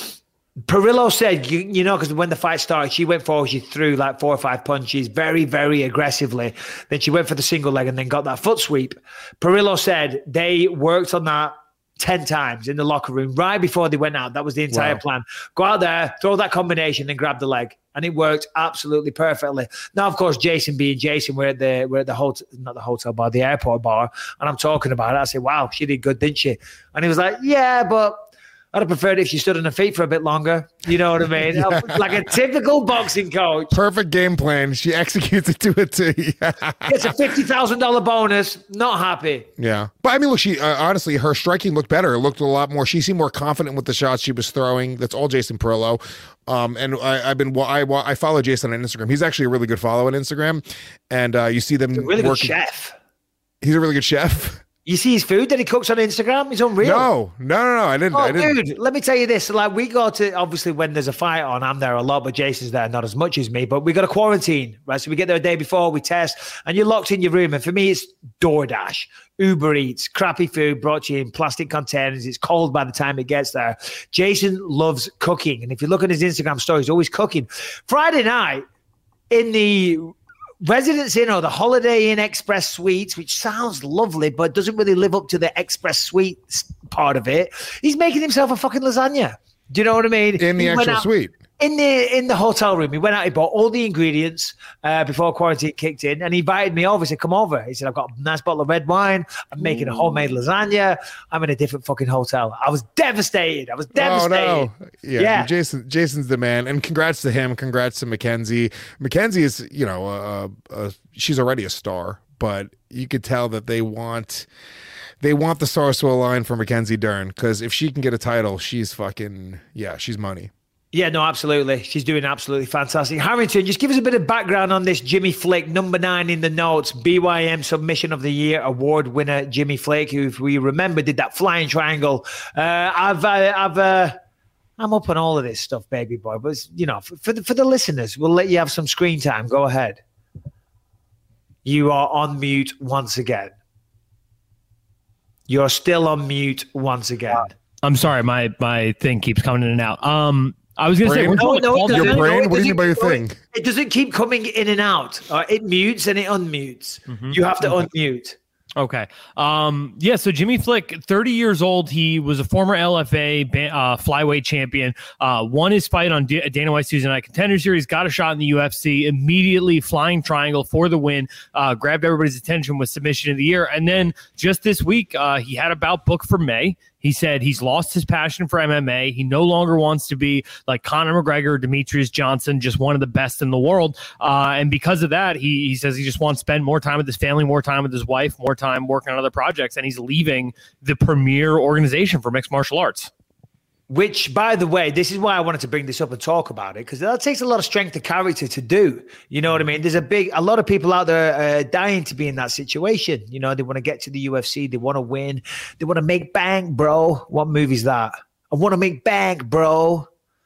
Perillo said, because when the fight started, she went forward, she threw like 4 or 5 punches very, very aggressively. Then she went for the single leg and then got that foot sweep. Perillo said they worked on that 10 times in the locker room right before they went out. That was the entire plan. Go out there, throw that combination and grab the leg. And it worked absolutely perfectly. Now, of course, Jason being Jason, we're at the hotel, not the hotel bar, the airport bar. And I'm talking about it. I said, wow, she did good, didn't she? And he was like, yeah, but I'd have preferred if she stood on her feet for a bit longer. You know what I mean? Yeah. Like a typical boxing coach. Perfect game plan. She executes it to a T. Gets a $50,000 bonus. Not happy. Yeah. But I mean, look, she honestly, her striking looked better. It looked a lot more. She seemed more confident with the shots she was throwing. That's all Jason Perillo. And I follow Jason on Instagram. He's actually a really good follow on Instagram. And you see them He's a really working. good chef. He's a really good chef. You see his food that he cooks on Instagram? He's unreal. No. I didn't. Oh, dude, let me tell you this. Like, we go to, obviously, when there's a fight on, I'm there a lot, but Jason's there not as much as me. But we got a quarantine, right? So we get there a day before, we test, and you're locked in your room. And for me, it's DoorDash, Uber Eats, crappy food brought to you in plastic containers. It's cold by the time it gets there. Jason loves cooking. And if you look at his Instagram stories, he's always cooking. Friday night, in the Residence Inn or the Holiday Inn Express Suites, which sounds lovely, but doesn't really live up to the Express Suites part of it. He's making himself a fucking lasagna. Do you know what I mean? In the actual suite. In the hotel room. He went out, he bought all the ingredients before quarantine kicked in, and he invited me over. He said, come over. He said, I've got a nice bottle of red wine. I'm making a homemade lasagna. I'm in a different fucking hotel. I was devastated. Oh, no. Yeah. Jason's the man. And congrats to him. Congrats to Mackenzie. Mackenzie is, she's already a star, but you could tell that they want the stars to align for Mackenzie Dern, because if she can get a title, she's she's money. Yeah, no, absolutely. She's doing absolutely fantastic. Harrington, just give us a bit of background on this Jimmy Flick, number 9 in the notes, BYM Submission of the Year award winner Jimmy Flick, who, if we remember, did that flying triangle. I'm up on all of this stuff, baby boy. But for the listeners, we'll let you have some screen time. Go ahead. You are on mute once again. You're still on mute once again. I'm sorry, my thing keeps coming in and out. I was going to say, your brain? What do you mean by your thing? It doesn't keep coming in and out. It mutes and it unmutes. Mm-hmm. You have to unmute. Okay. So Jimmy Flick, 30 years old. He was a former LFA flyweight champion, won his fight on Dana White's Tuesday Night Contender Series, got a shot in the UFC, immediately flying triangle for the win, grabbed everybody's attention with submission of the year. And then just this week, he had a bout booked for May. He said he's lost his passion for MMA. He no longer wants to be like Conor McGregor or Demetrius Johnson, just one of the best in the world. And because of that, he says he just wants to spend more time with his family, more time with his wife, more time working on other projects. And he's leaving the premier organization for mixed martial arts. Which, by the way, this is why I wanted to bring this up and talk about it, because that takes a lot of strength of character to do. You know what I mean? There's a lot of people out there dying to be in that situation. They want to get to the UFC. They want to win. They want to make bank, bro. What movie's that? I want to make bank, bro.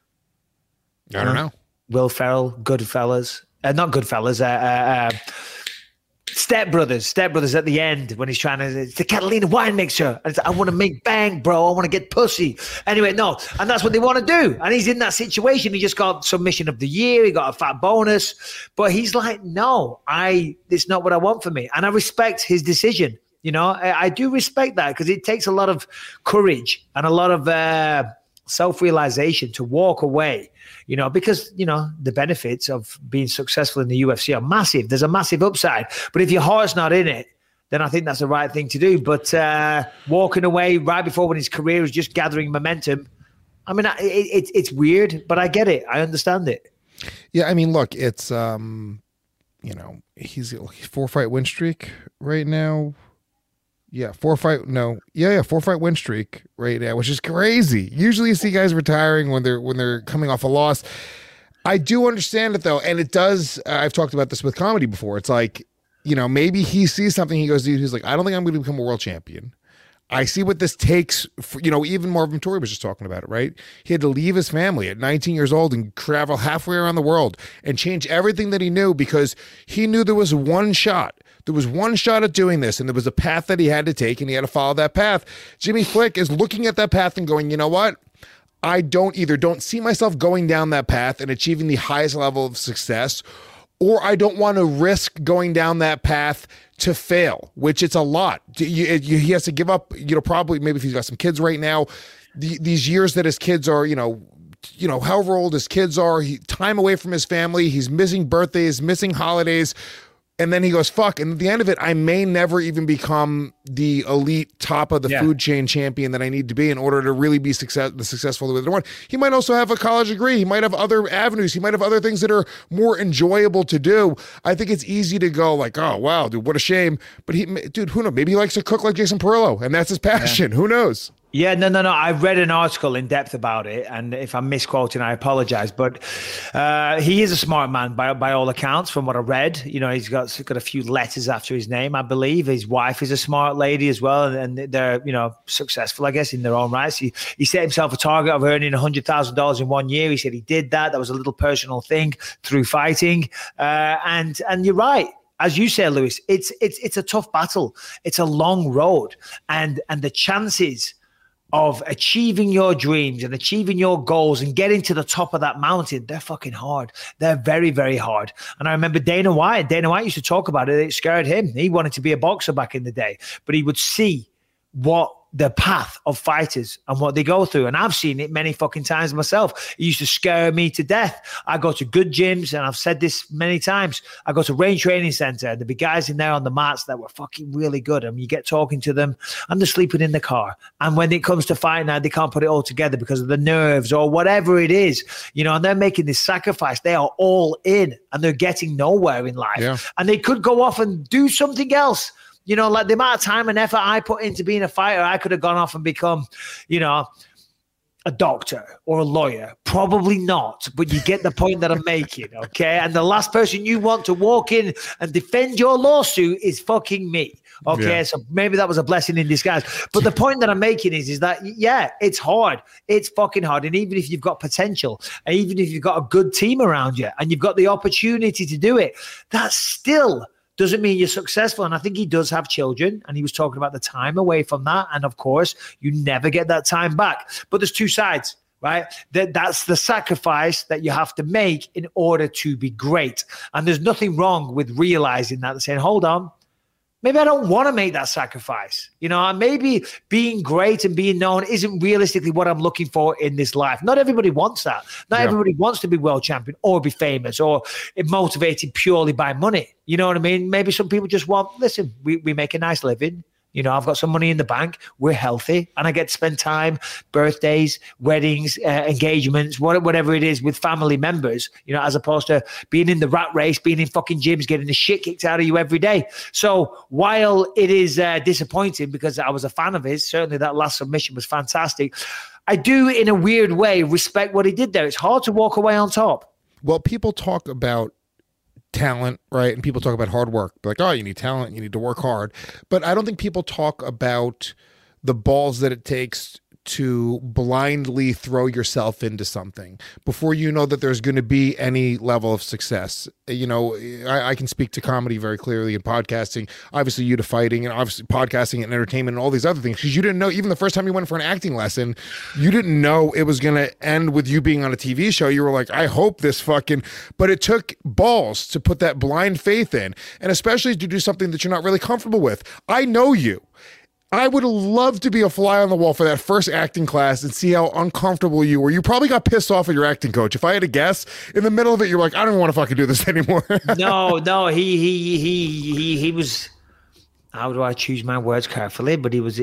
I don't know. Will Ferrell, Goodfellas. Not Goodfellas. Step Brothers at the end when he's trying to, it's the Catalina wine mixer. And I want to make bang, bro. I want to get pussy. Anyway, no. And that's what they want to do. And he's in that situation. He just got submission of the year. He got a fat bonus. But he's like, no, it's not what I want for me. And I respect his decision. I do respect that, because it takes a lot of courage and a lot of self-realization to walk away. Because, the benefits of being successful in the UFC are massive. There's a massive upside. But if your heart's not in it, then I think that's the right thing to do. But walking away right before when his career is just gathering momentum, I mean, it's weird, but I get it. I understand it. Yeah, I mean, look, it's, he's 4-fight win streak right now. Yeah, 4-fight win streak right now, which is crazy. Usually you see guys retiring when they're coming off a loss. I do understand it though, and it does. I've talked about this with comedy before. It's like maybe he sees something. He goes, dude, he's like, I don't think I'm going to become a world champion. I see what this takes for, even Marvin Vettori was just talking about it, right? He had to leave his family at 19 years old and travel halfway around the world and change everything that he knew because he knew there was one shot. There was one shot at doing this, and there was a path that he had to take, and he had to follow that path. Jimmy Flick is looking at that path and going, you know what? I don't see myself going down that path and achieving the highest level of success, or I don't want to risk going down that path to fail, which it's a lot. He has to give up, probably maybe if he's got some kids right now, these years that his kids are, however old his kids are, time away from his family, he's missing birthdays, missing holidays. And then he goes, fuck. And at the end of it, I may never even become the elite top of the food chain champion that I need to be in order to really be successful with it. He might also have a college degree. He might have other avenues. He might have other things that are more enjoyable to do. I think it's easy to go like, oh, wow, dude, what a shame. But who knows? Maybe he likes to cook like Jason Perillo, and that's his passion. Yeah. Who knows? Yeah, no. I read an article in depth about it, and if I'm misquoting, I apologize. But he is a smart man by all accounts, from what I read. He's got a few letters after his name, I believe. His wife is a smart lady as well, and they're successful, I guess, in their own rights. He set himself a target of earning $100,000 in 1 year. He said he did that. That was a little personal thing through fighting, and you're right. As you say, Lewis, it's a tough battle. It's a long road, and the chances of achieving your dreams and achieving your goals and getting to the top of that mountain, they're fucking hard. They're very, very hard. And I remember Dana White used to talk about it. It scared him. He wanted to be a boxer back in the day, but he would see what the path of fighters and what they go through. And I've seen it many fucking times myself. It used to scare me to death. I go to good gyms, and I've said this many times. I go to Range Training Center, and there'd be guys in there on the mats that were fucking really good. And you get talking to them, and they're sleeping in the car. And when it comes to fighting now, they can't put it all together because of the nerves or whatever it is, and they're making this sacrifice. They are all in, and they're getting nowhere in life. Yeah. And they could go off and do something else. Like the amount of time and effort I put into being a fighter, I could have gone off and become, a doctor or a lawyer. Probably not, but you get the point that I'm making, okay? And the last person you want to walk in and defend your lawsuit is fucking me, okay? Yeah. So maybe that was a blessing in disguise. But the point that I'm making is that, yeah, it's hard. It's fucking hard. And even if you've got potential, and even if you've got a good team around you, and you've got the opportunity to do it, that's still doesn't mean you're successful. And I think he does have children, and he was talking about the time away from that. And of course, you never get that time back. But there's two sides, right? That's the sacrifice that you have to make in order to be great. And there's nothing wrong with realizing that and saying, hold on, maybe I don't want to make that sacrifice. Maybe being great and being known isn't realistically what I'm looking for in this life. Not everybody wants that. Not everybody wants to be world champion or be famous or motivated purely by money. You know what I mean? Maybe some people just want, listen, we make a nice living. I've got some money in the bank. We're healthy. And I get to spend time, birthdays, weddings, engagements, whatever it is with family members, as opposed to being in the rat race, being in fucking gyms, getting the shit kicked out of you every day. So while it is disappointing because I was a fan of his, certainly that last submission was fantastic, I do, in a weird way, respect what he did there. It's hard to walk away on top. Well, people talk about talent, right? And people talk about hard work. They're like, oh, you need talent, you need to work hard. But I don't think people talk about the balls that it takes to blindly throw yourself into something before you know that there's going to be any level of success. I can speak to comedy very clearly and podcasting, obviously you to fighting, and obviously podcasting and entertainment and all these other things, because you didn't know, even the first time you went for an acting lesson, you didn't know it was going to end with you being on a TV show. You were like, I hope this but it took balls to put that blind faith in, and especially to do something that you're not really comfortable with. I know you. I would love to be a fly on the wall for that first acting class and see how uncomfortable you were. You probably got pissed off at your acting coach. If I had to guess, in the middle of it, you're like, I don't want to fucking do this anymore. No, he was. How do I choose my words carefully? But he was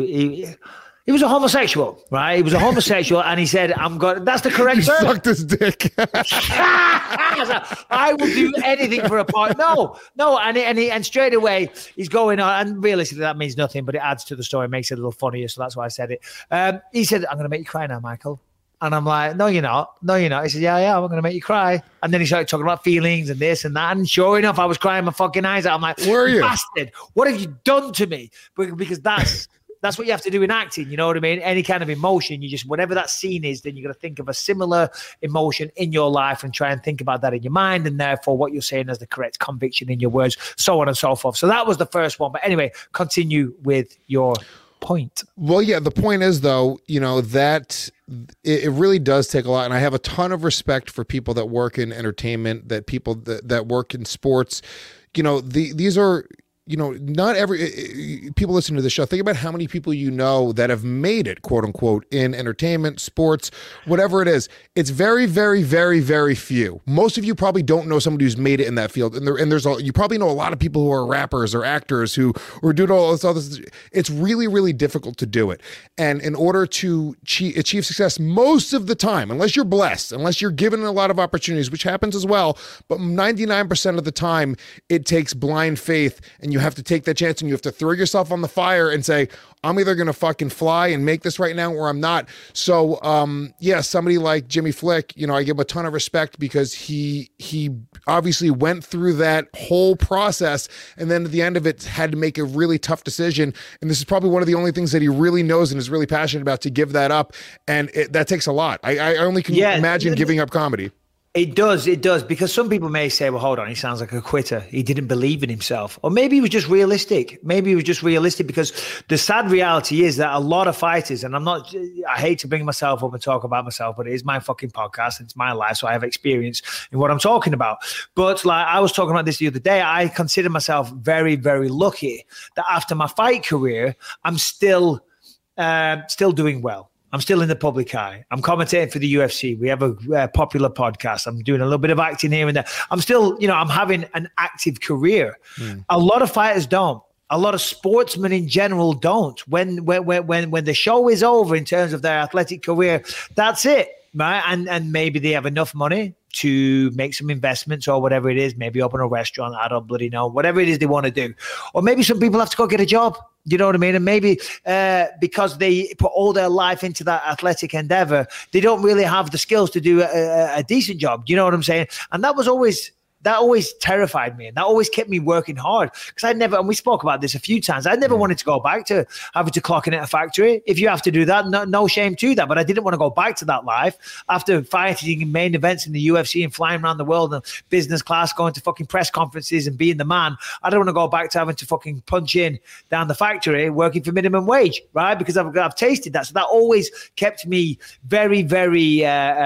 a homosexual, right? He was a homosexual, and he said, that's the correct term. Sucked his dick. I will do anything for a part. No. And straight away, he's going on, and realistically, that means nothing, but it adds to the story, makes it a little funnier, so that's why I said it. He said, I'm going to make you cry now, Michael. And I'm like, no, you're not. No, you're not. He said, yeah, I'm going to make you cry. And then he started talking about feelings and this and that. And sure enough, I was crying my fucking eyes out. I'm like, where are you? Bastard, what have you done to me? Because that's what you have to do in acting. You know what I mean? Any kind of emotion, you just, whatever that scene is, then you got to think of a similar emotion in your life and try and think about that in your mind. And therefore what you're saying has the correct conviction in your words, so on and so forth. So that was the first one. But anyway, continue with your point. Well, yeah, the point is, though, that it really does take a lot. And I have a ton of respect for people that work in entertainment, that people that work in sports. These are, not every people listen to the show. Think about how many people that have made it, quote unquote, in entertainment, sports, whatever it is. It's very, very, very, very few. Most of you probably don't know somebody who's made it in that field. And you probably know a lot of people who are rappers or actors who do all this. It's really, really difficult to do it. And in order to achieve success, most of the time, unless you're blessed, unless you're given a lot of opportunities, which happens as well, but 99% of the time, it takes blind faith, and you have to take that chance, and you have to throw yourself on the fire and say, I'm either going to fucking fly and make this right now or I'm not. So, somebody like Jimmy Flick, I give him a ton of respect because he obviously went through that whole process, and then at the end of it had to make a really tough decision. And this is probably one of the only things that he really knows and is really passionate about, to give that up. And that takes a lot. I only can imagine giving up comedy. It does, because some people may say, well, hold on, he sounds like a quitter. He didn't believe in himself. Or maybe he was just realistic. Because the sad reality is that a lot of fighters, and I hate to bring myself up and talk about myself, but it is my fucking podcast, and it's my life, so I have experience in what I'm talking about. But like I was talking about this the other day, I consider myself very, very lucky that after my fight career, I'm still doing well. I'm still in the public eye. I'm commentating for the UFC. We have a popular podcast. I'm doing a little bit of acting here and there. I'm still, I'm having an active career. A lot of fighters don't. A lot of sportsmen in general don't. When the show is over in terms of their athletic career, that's it, right? And maybe they have enough money to make some investments or whatever it is, maybe open a restaurant, I don't bloody know, whatever it is they want to do. Or maybe some people have to go get a job. You know what I mean? And maybe because they put all their life into that athletic endeavor, they don't really have the skills to do a decent job. You know what I'm saying? And that always terrified me. And that always kept me working hard, because and we spoke about this a few times, I never wanted to go back to having to clock in at a factory. If you have to do that, no shame to that. But I didn't want to go back to that life after fighting in main events in the UFC and flying around the world in business class, going to fucking press conferences and being the man. I don't want to go back to having to fucking punch in down the factory working for minimum wage, right? Because I've tasted that. So that always kept me very, very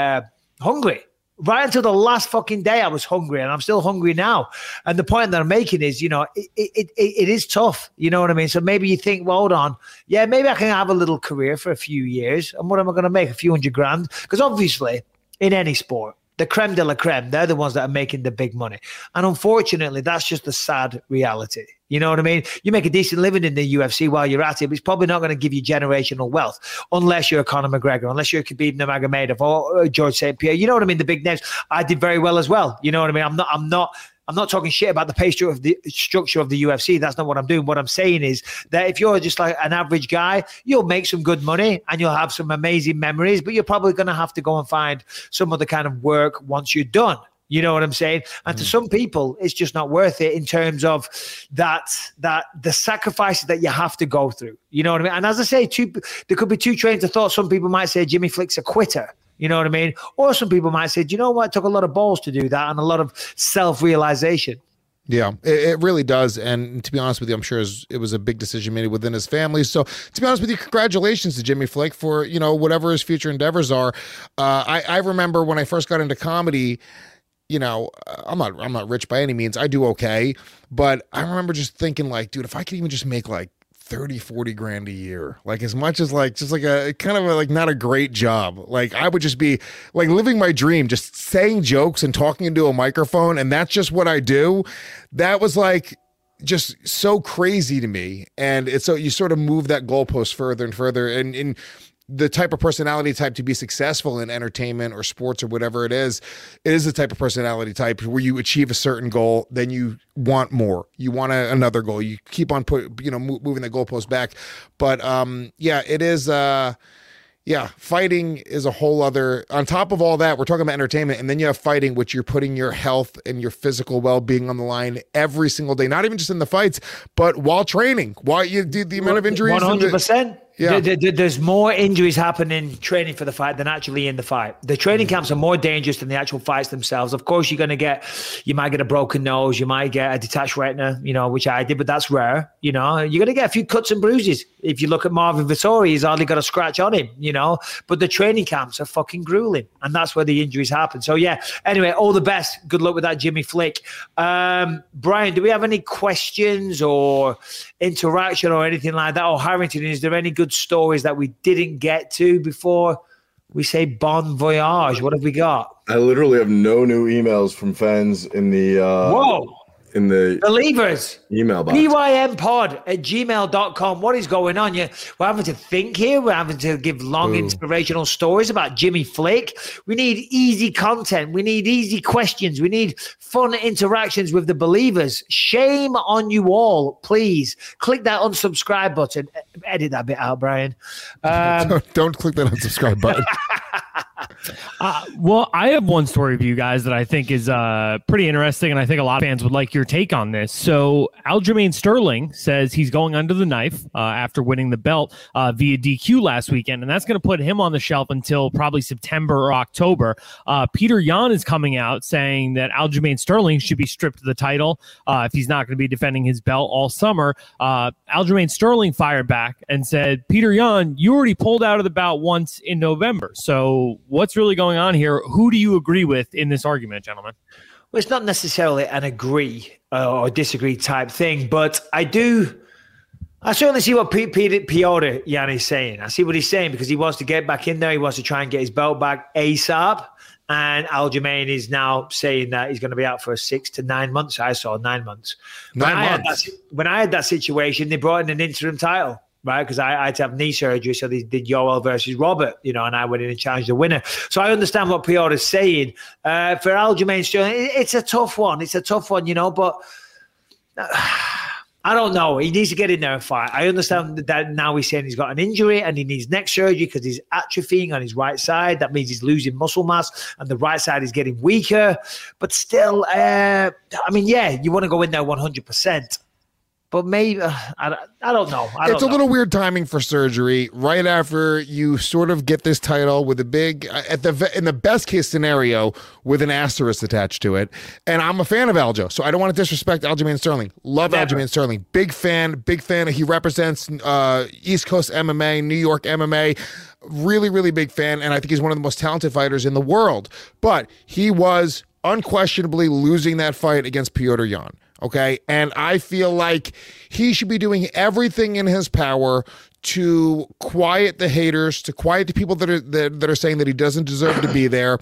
hungry. Right until the last fucking day, I was hungry, and I'm still hungry now. And the point that I'm making is, it is tough. You know what I mean? So maybe you think, well, hold on. Yeah, maybe I can have a little career for a few years. And what am I going to make? A few $100,000? Because obviously, in any sport, the creme de la creme, they're the ones that are making the big money. And unfortunately, that's just the sad reality. You know what I mean? You make a decent living in the UFC while you're at it, but it's probably not going to give you generational wealth unless you're Conor McGregor, unless you're Khabib Nurmagomedov or George St. Pierre. You know what I mean? The big names. I did very well as well. You know what I mean? I'm not talking shit about the pay structure of the UFC. That's not what I'm doing. What I'm saying is that if you're just like an average guy, you'll make some good money and you'll have some amazing memories, but you're probably going to have to go and find some other kind of work once you're done. You know what I'm saying? And to some people, it's just not worth it in terms of that the sacrifices that you have to go through. You know what I mean? And as I say, there could be two trains of thought. Some people might say Jimmy Flick's a quitter. You know what I mean? Or some people might say, do you know what? It took a lot of balls to do that and a lot of self-realization. Yeah, it really does. And to be honest with you, I'm sure it was a big decision made within his family. So to be honest with you, congratulations to Jimmy Flick for, whatever his future endeavors are. I remember when I first got into comedy, I'm not rich by any means. I do okay. But I remember just thinking like, dude, if I could even just make like 30, 40 grand a year, like as much as like, just like a kind of like not a great job. Like I would just be like living my dream, just saying jokes and talking into a microphone. And that's just what I do. That was like just so crazy to me. And it's so you sort of move that goalpost further and further. And the type of personality type to be successful in entertainment or sports or whatever it is the type of personality type where you achieve a certain goal, then you want more. You want another goal. You keep on moving the goalpost back. But it is yeah, fighting is a whole other, on top of all that, we're talking about entertainment, and then you have fighting, which you're putting your health and your physical well-being on the line every single day, not even just in the fights, but while training, while you do the amount of injuries. 100%. Yeah. There's more injuries happening training for the fight than actually in the fight. The training camps are more dangerous than the actual fights themselves. Of course, you might get a broken nose, you might get a detached retina, which I did, but that's rare. You're going to get a few cuts and bruises. If you look at Marvin Vettori, he's hardly got a scratch on him, but the training camps are fucking grueling, and that's where the injuries happen. So yeah, anyway, all the best. Good luck with that Jimmy Flick. Brian, do we have any questions or interaction or anything like that? Or Harrington, is there any good stories that we didn't get to before we say bon voyage? What have we got? I literally have no new emails from fans in the in the believers email box. pympod@gmail.com. What is going on? We're having to think here. We're having to give long inspirational stories about Jimmy Flick. We need easy content. We need easy questions. We need fun interactions with the believers. Shame on you all. Please click that unsubscribe button. Edit that bit out, Brian. Don't click that unsubscribe button. Well, I have one story for you guys that I think is pretty interesting, and I think a lot of fans would like your take on this. So Aljamain Sterling says he's going under the knife after winning the belt via DQ last weekend, and that's going to put him on the shelf until probably September or October. Peter Yan is coming out saying that Aljamain Sterling should be stripped of the title if he's not going to be defending his belt all summer. Aljamain Sterling fired back and said, Peter Yan, you already pulled out of the bout once in November, so what's really going on here? Who do you agree with in this argument, gentlemen? Well, it's not necessarily an agree or disagree type thing, but I certainly see what Piotr Yan is saying. I see what he's saying because he wants to get back in there. He wants to try and get his belt back ASAP. And Aljamain is now saying that he's going to be out for 6 to 9 months. I saw 9 months. When I had that situation, they brought in an interim title. Right, because I had to have knee surgery, so they did Yoel versus Robert, and I went in and challenged the winner. So I understand what Piotr is saying. For Aljamain Sterling, it's a tough one. It's a tough one, but I don't know. He needs to get in there and fight. I understand that now he's saying he's got an injury and he needs neck surgery because he's atrophying on his right side. That means he's losing muscle mass and the right side is getting weaker. But still, you want to go in there 100%. But maybe, I don't know. It's a little weird timing for surgery right after you sort of get this title with a big, in the best case scenario, with an asterisk attached to it. And I'm a fan of Aljo, so I don't want to disrespect Aljamain Sterling. Love Aljamain Sterling. Big fan. He represents East Coast MMA, New York MMA. Really, really big fan. And I think he's one of the most talented fighters in the world. But he was unquestionably losing that fight against Piotr Yan. Okay. And I feel like he should be doing everything in his power to quiet the haters, to quiet the people that are saying that he doesn't deserve to be there.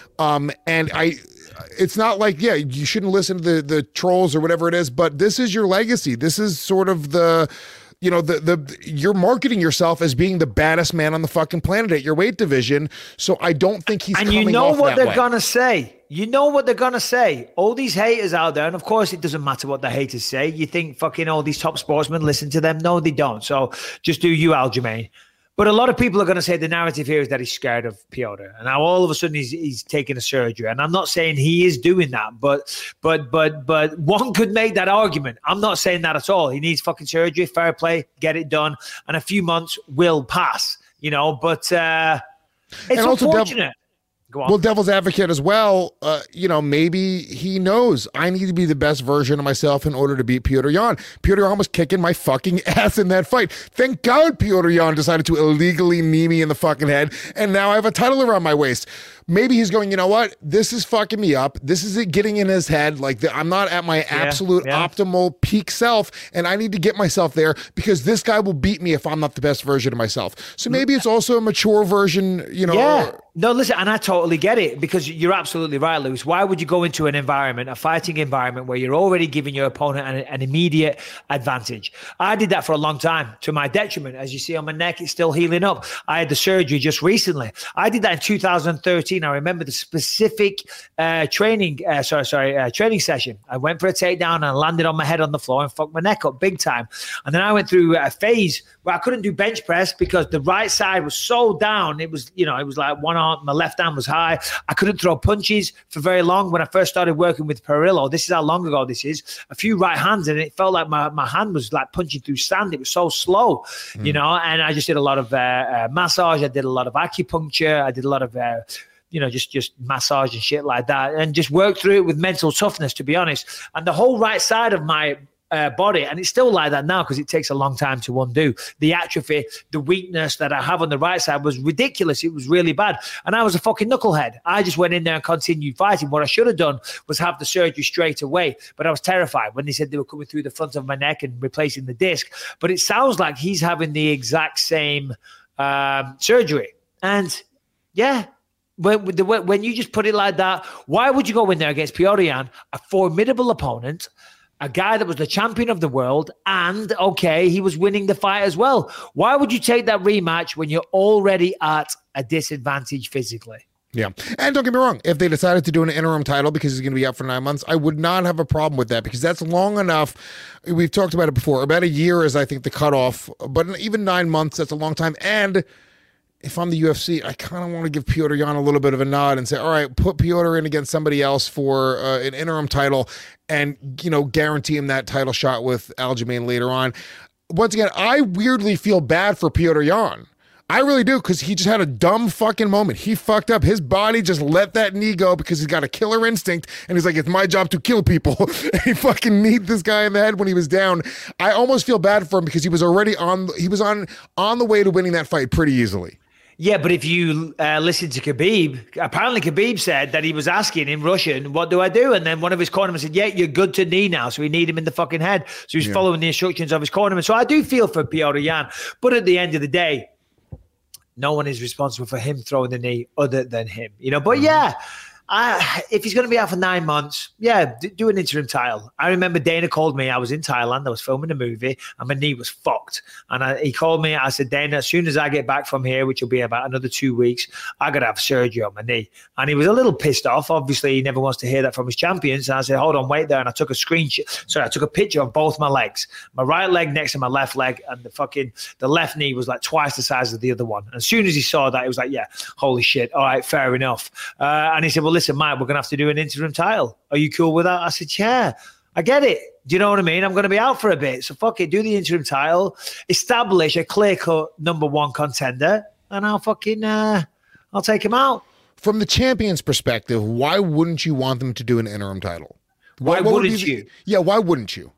It's not like, you shouldn't listen to the trolls or whatever it is, but this is your legacy. This is sort of you're marketing yourself as being the baddest man on the fucking planet at your weight division. So I don't think he's coming off that way. And you know what they're going to say. You know what they're going to say. All these haters out there, and of course it doesn't matter what the haters say. You think fucking all these top sportsmen listen to them? No, they don't. So just do you, Aljamain. But a lot of people are going to say the narrative here is that he's scared of Piotr. And now all of a sudden he's taking a surgery. And I'm not saying he is doing that, but one could make that argument. I'm not saying that at all. He needs fucking surgery, fair play, get it done. And a few months will pass, but it's unfortunate. Well, devil's advocate as well, maybe he knows I need to be the best version of myself in order to beat Piotr Yan. Piotr Yan was kicking my fucking ass in that fight. Thank God Piotr Yan decided to illegally knee me in the fucking head, and now I have a title around my waist. Maybe he's going, you know what? This is fucking me up. This is it getting in his head. Like, I'm not at my absolute optimal peak self, and I need to get myself there because this guy will beat me if I'm not the best version of myself. So maybe it's also a mature version, No, listen, and I totally get it because you're absolutely right, Lewis. Why would you go into an environment, a fighting environment, where you're already giving your opponent an immediate advantage? I did that for a long time to my detriment. As you see on my neck, it's still healing up. I had the surgery just recently. I did that in 2013. I remember the specific training session. I went for a takedown and I landed on my head on the floor and fucked my neck up big time. And then I went through a phase where I couldn't do bench press because the right side was so down. It was, it was like one arm, my left arm was high. I couldn't throw punches for very long. When I first started working with Perillo, this is how long ago this is, a few right hands, and it felt like my hand was like punching through sand. It was so slow, and I just did a lot of massage. I did a lot of acupuncture. I did a lot of just massage and shit like that, and just worked through it with mental toughness, to be honest. And the whole right side of my body, and it's still like that now because it takes a long time to undo. The atrophy, the weakness that I have on the right side was ridiculous. It was really bad. And I was a fucking knucklehead. I just went in there and continued fighting. What I should have done was have the surgery straight away. But I was terrified when they said they were coming through the front of my neck and replacing the disc. But it sounds like he's having the exact same surgery. And yeah, when you just put it like that, why would you go in there against Petr Yan, a formidable opponent, a guy that was the champion of the world, and, okay, he was winning the fight as well? Why would you take that rematch when you're already at a disadvantage physically? Yeah. And don't get me wrong, if they decided to do an interim title because he's going to be out for 9 months, I would not have a problem with that because that's long enough. We've talked about it before. About a year is, I think, the cutoff. But even 9 months, that's a long time. And if I'm the UFC, I kind of want to give Petr Yan a little bit of a nod and say, all right, put Petr in against somebody else for an interim title and, guarantee him that title shot with Aljamain later on. Once again, I weirdly feel bad for Petr Yan. I really do, because he just had a dumb fucking moment. He fucked up. His body just let that knee go because he's got a killer instinct, and he's like, it's my job to kill people. And he fucking kneed this guy in the head when he was down. I almost feel bad for him because he was already on the way to winning that fight pretty easily. Yeah, but if you listen to Khabib, apparently Khabib said that he was asking in Russian, what do I do? And then one of his cornermen said, yeah, you're good to knee now. So he kneed him in the fucking head. So he's following the instructions of his cornerman. So I do feel for Petr Yan. But at the end of the day, no one is responsible for him throwing the knee other than him. But yeah, if he's going to be out for 9 months, do an interim title. I remember Dana called me. I was in Thailand. I was filming a movie and my knee was fucked. And he called me. I said, Dana, as soon as I get back from here, which will be about another 2 weeks, I got to have surgery on my knee. And he was a little pissed off. Obviously, he never wants to hear that from his champions. And I said, hold on, wait there. And I took I took a picture of both my legs, my right leg next to my left leg, and the left knee was like twice the size of the other one. And as soon as he saw that, he was like, yeah, holy shit. All right, fair enough. And he said, well, listen, Mike, we're going to have to do an interim title. Are you cool with that? I said, yeah, I get it. Do you know what I mean? I'm going to be out for a bit. So fuck it, do the interim title, establish a clear-cut number one contender, and I'll take him out. From the champion's perspective, why wouldn't you want them to do an interim title? Why wouldn't you? Yeah, why wouldn't you?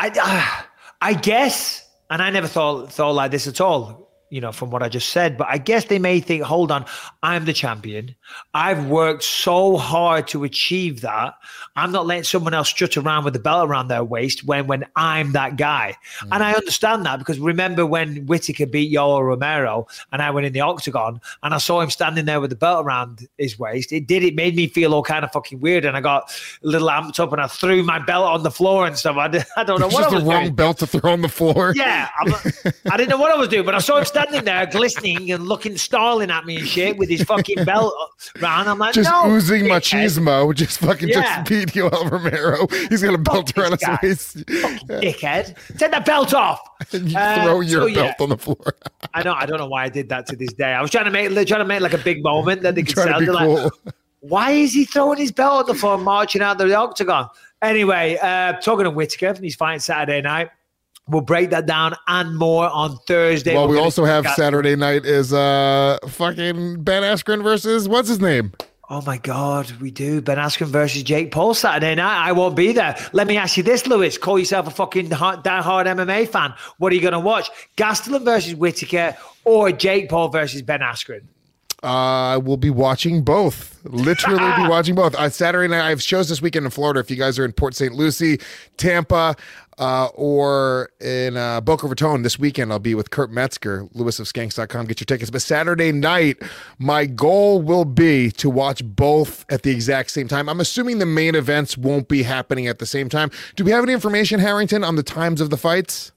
I guess, and I never thought like this at all, from what I just said, but I guess they may think, hold on, I'm the champion. I've worked so hard to achieve that. I'm not letting someone else strut around with the belt around their waist when I'm that guy. And I understand that because remember when Whittaker beat Yoel Romero and I went in the octagon and I saw him standing there with the belt around his waist. It made me feel all kind of fucking weird, and I got a little amped up and I threw my belt on the floor and stuff. I don't know what I was doing. Just the wrong belt to throw on the floor. Yeah, I didn't know what I was doing, but I saw him standing there glistening and snarling at me and shit with his fucking belt round. I'm like, just no, oozing dickhead. machismo, just beat Yoel Romero. He's got a belt around his waist. Dickhead. Take that belt off. You throw your belt on the floor. I don't know why I did that to this day. I was trying to make like a big moment that they could sell. Cool. Like, why is he throwing his belt on the floor, marching out the octagon? Anyway, talking to Whittaker, he's fighting Saturday night. We'll break that down and more on Thursday. Well, we also have Saturday night is fucking Ben Askren versus what's his name? Oh my God, we do. Ben Askren versus Jake Paul Saturday night. I won't be there. Let me ask you this, Lewis. Call yourself a fucking diehard MMA fan. What are you going to watch? Gastelum versus Whittaker or Jake Paul versus Ben Askren? I will be watching both. Literally be watching both. Saturday night, I have shows this weekend in Florida. If you guys are in Port St. Lucie, Tampa, or in Boca Raton this weekend, I'll be with Kurt Metzger, Lewis of Skanks.com. Get your tickets. But Saturday night, my goal will be to watch both at the exact same time. I'm assuming the main events won't be happening at the same time. Do we have any information, Harrington, on the times of the fights?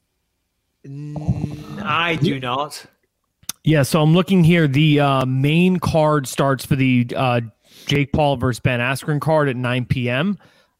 I do not. Yeah, so I'm looking here. The main card starts for the Jake Paul versus Ben Askren card at 9 p.m.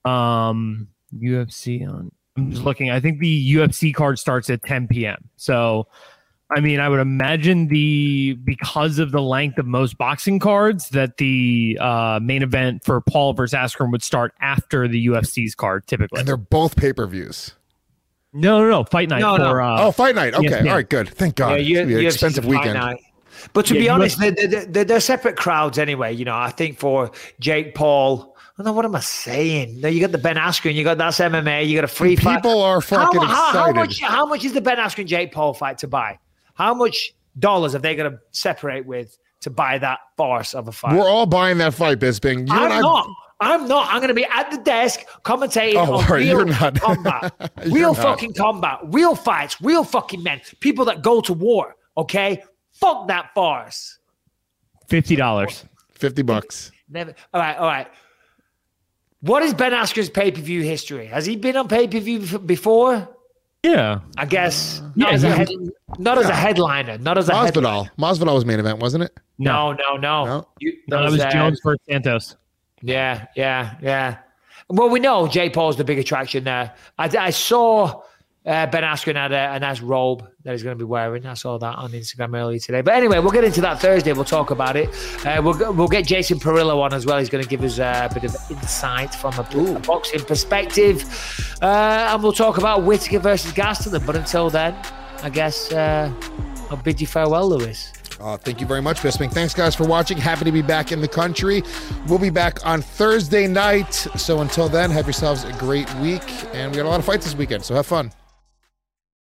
UFC on. I'm just looking. I think the UFC card starts at 10 p.m. So, I mean, I would imagine because of the length of most boxing cards, that the main event for Paul versus Askren would start after the UFC's card, typically. And they're both pay-per-views. No. Fight night. Fight night. Okay. All right, good. Thank God. Yeah, it's an expensive weekend. Night. But to be honest, they're separate crowds anyway. You know, I think for Jake Paul, I don't know, what am I saying? No, you got the Ben Askren, you got that's MMA, you got a free fight. People are fucking excited. How much is the Ben Askren Jake Paul fight to buy? How much dollars have they got to separate with to buy that farce of a fight? We're all buying that fight, Bisping. I'm not. I'm going to be at the desk commentating on real combat. Real fucking combat. Real fights. Real fucking men. People that go to war. Okay? Fuck that farce. $50. $50. Never. All right. What is Ben Askren's pay-per-view history? Has he been on pay-per-view before? Yeah. I guess. Not as a headliner. Not as a headliner. Masvidal was main event, wasn't it? No. That was Jones versus Santos. Yeah. Well, we know Jake Paul's the big attraction there. I saw Ben Askren had a nice robe that he's going to be wearing. I saw that on Instagram earlier today. But anyway, we'll get into that Thursday. We'll talk about it. We'll get Jason Perillo on as well. He's going to give us a bit of insight from a boxing perspective. And we'll talk about Whittaker versus Gastelum. But until then, I guess I'll bid you farewell, Lewis. Thank you very much, Bisping. Thanks, guys, for watching. Happy to be back in the country. We'll be back on Thursday night. So until then, have yourselves a great week. And we got a lot of fights this weekend, so have fun.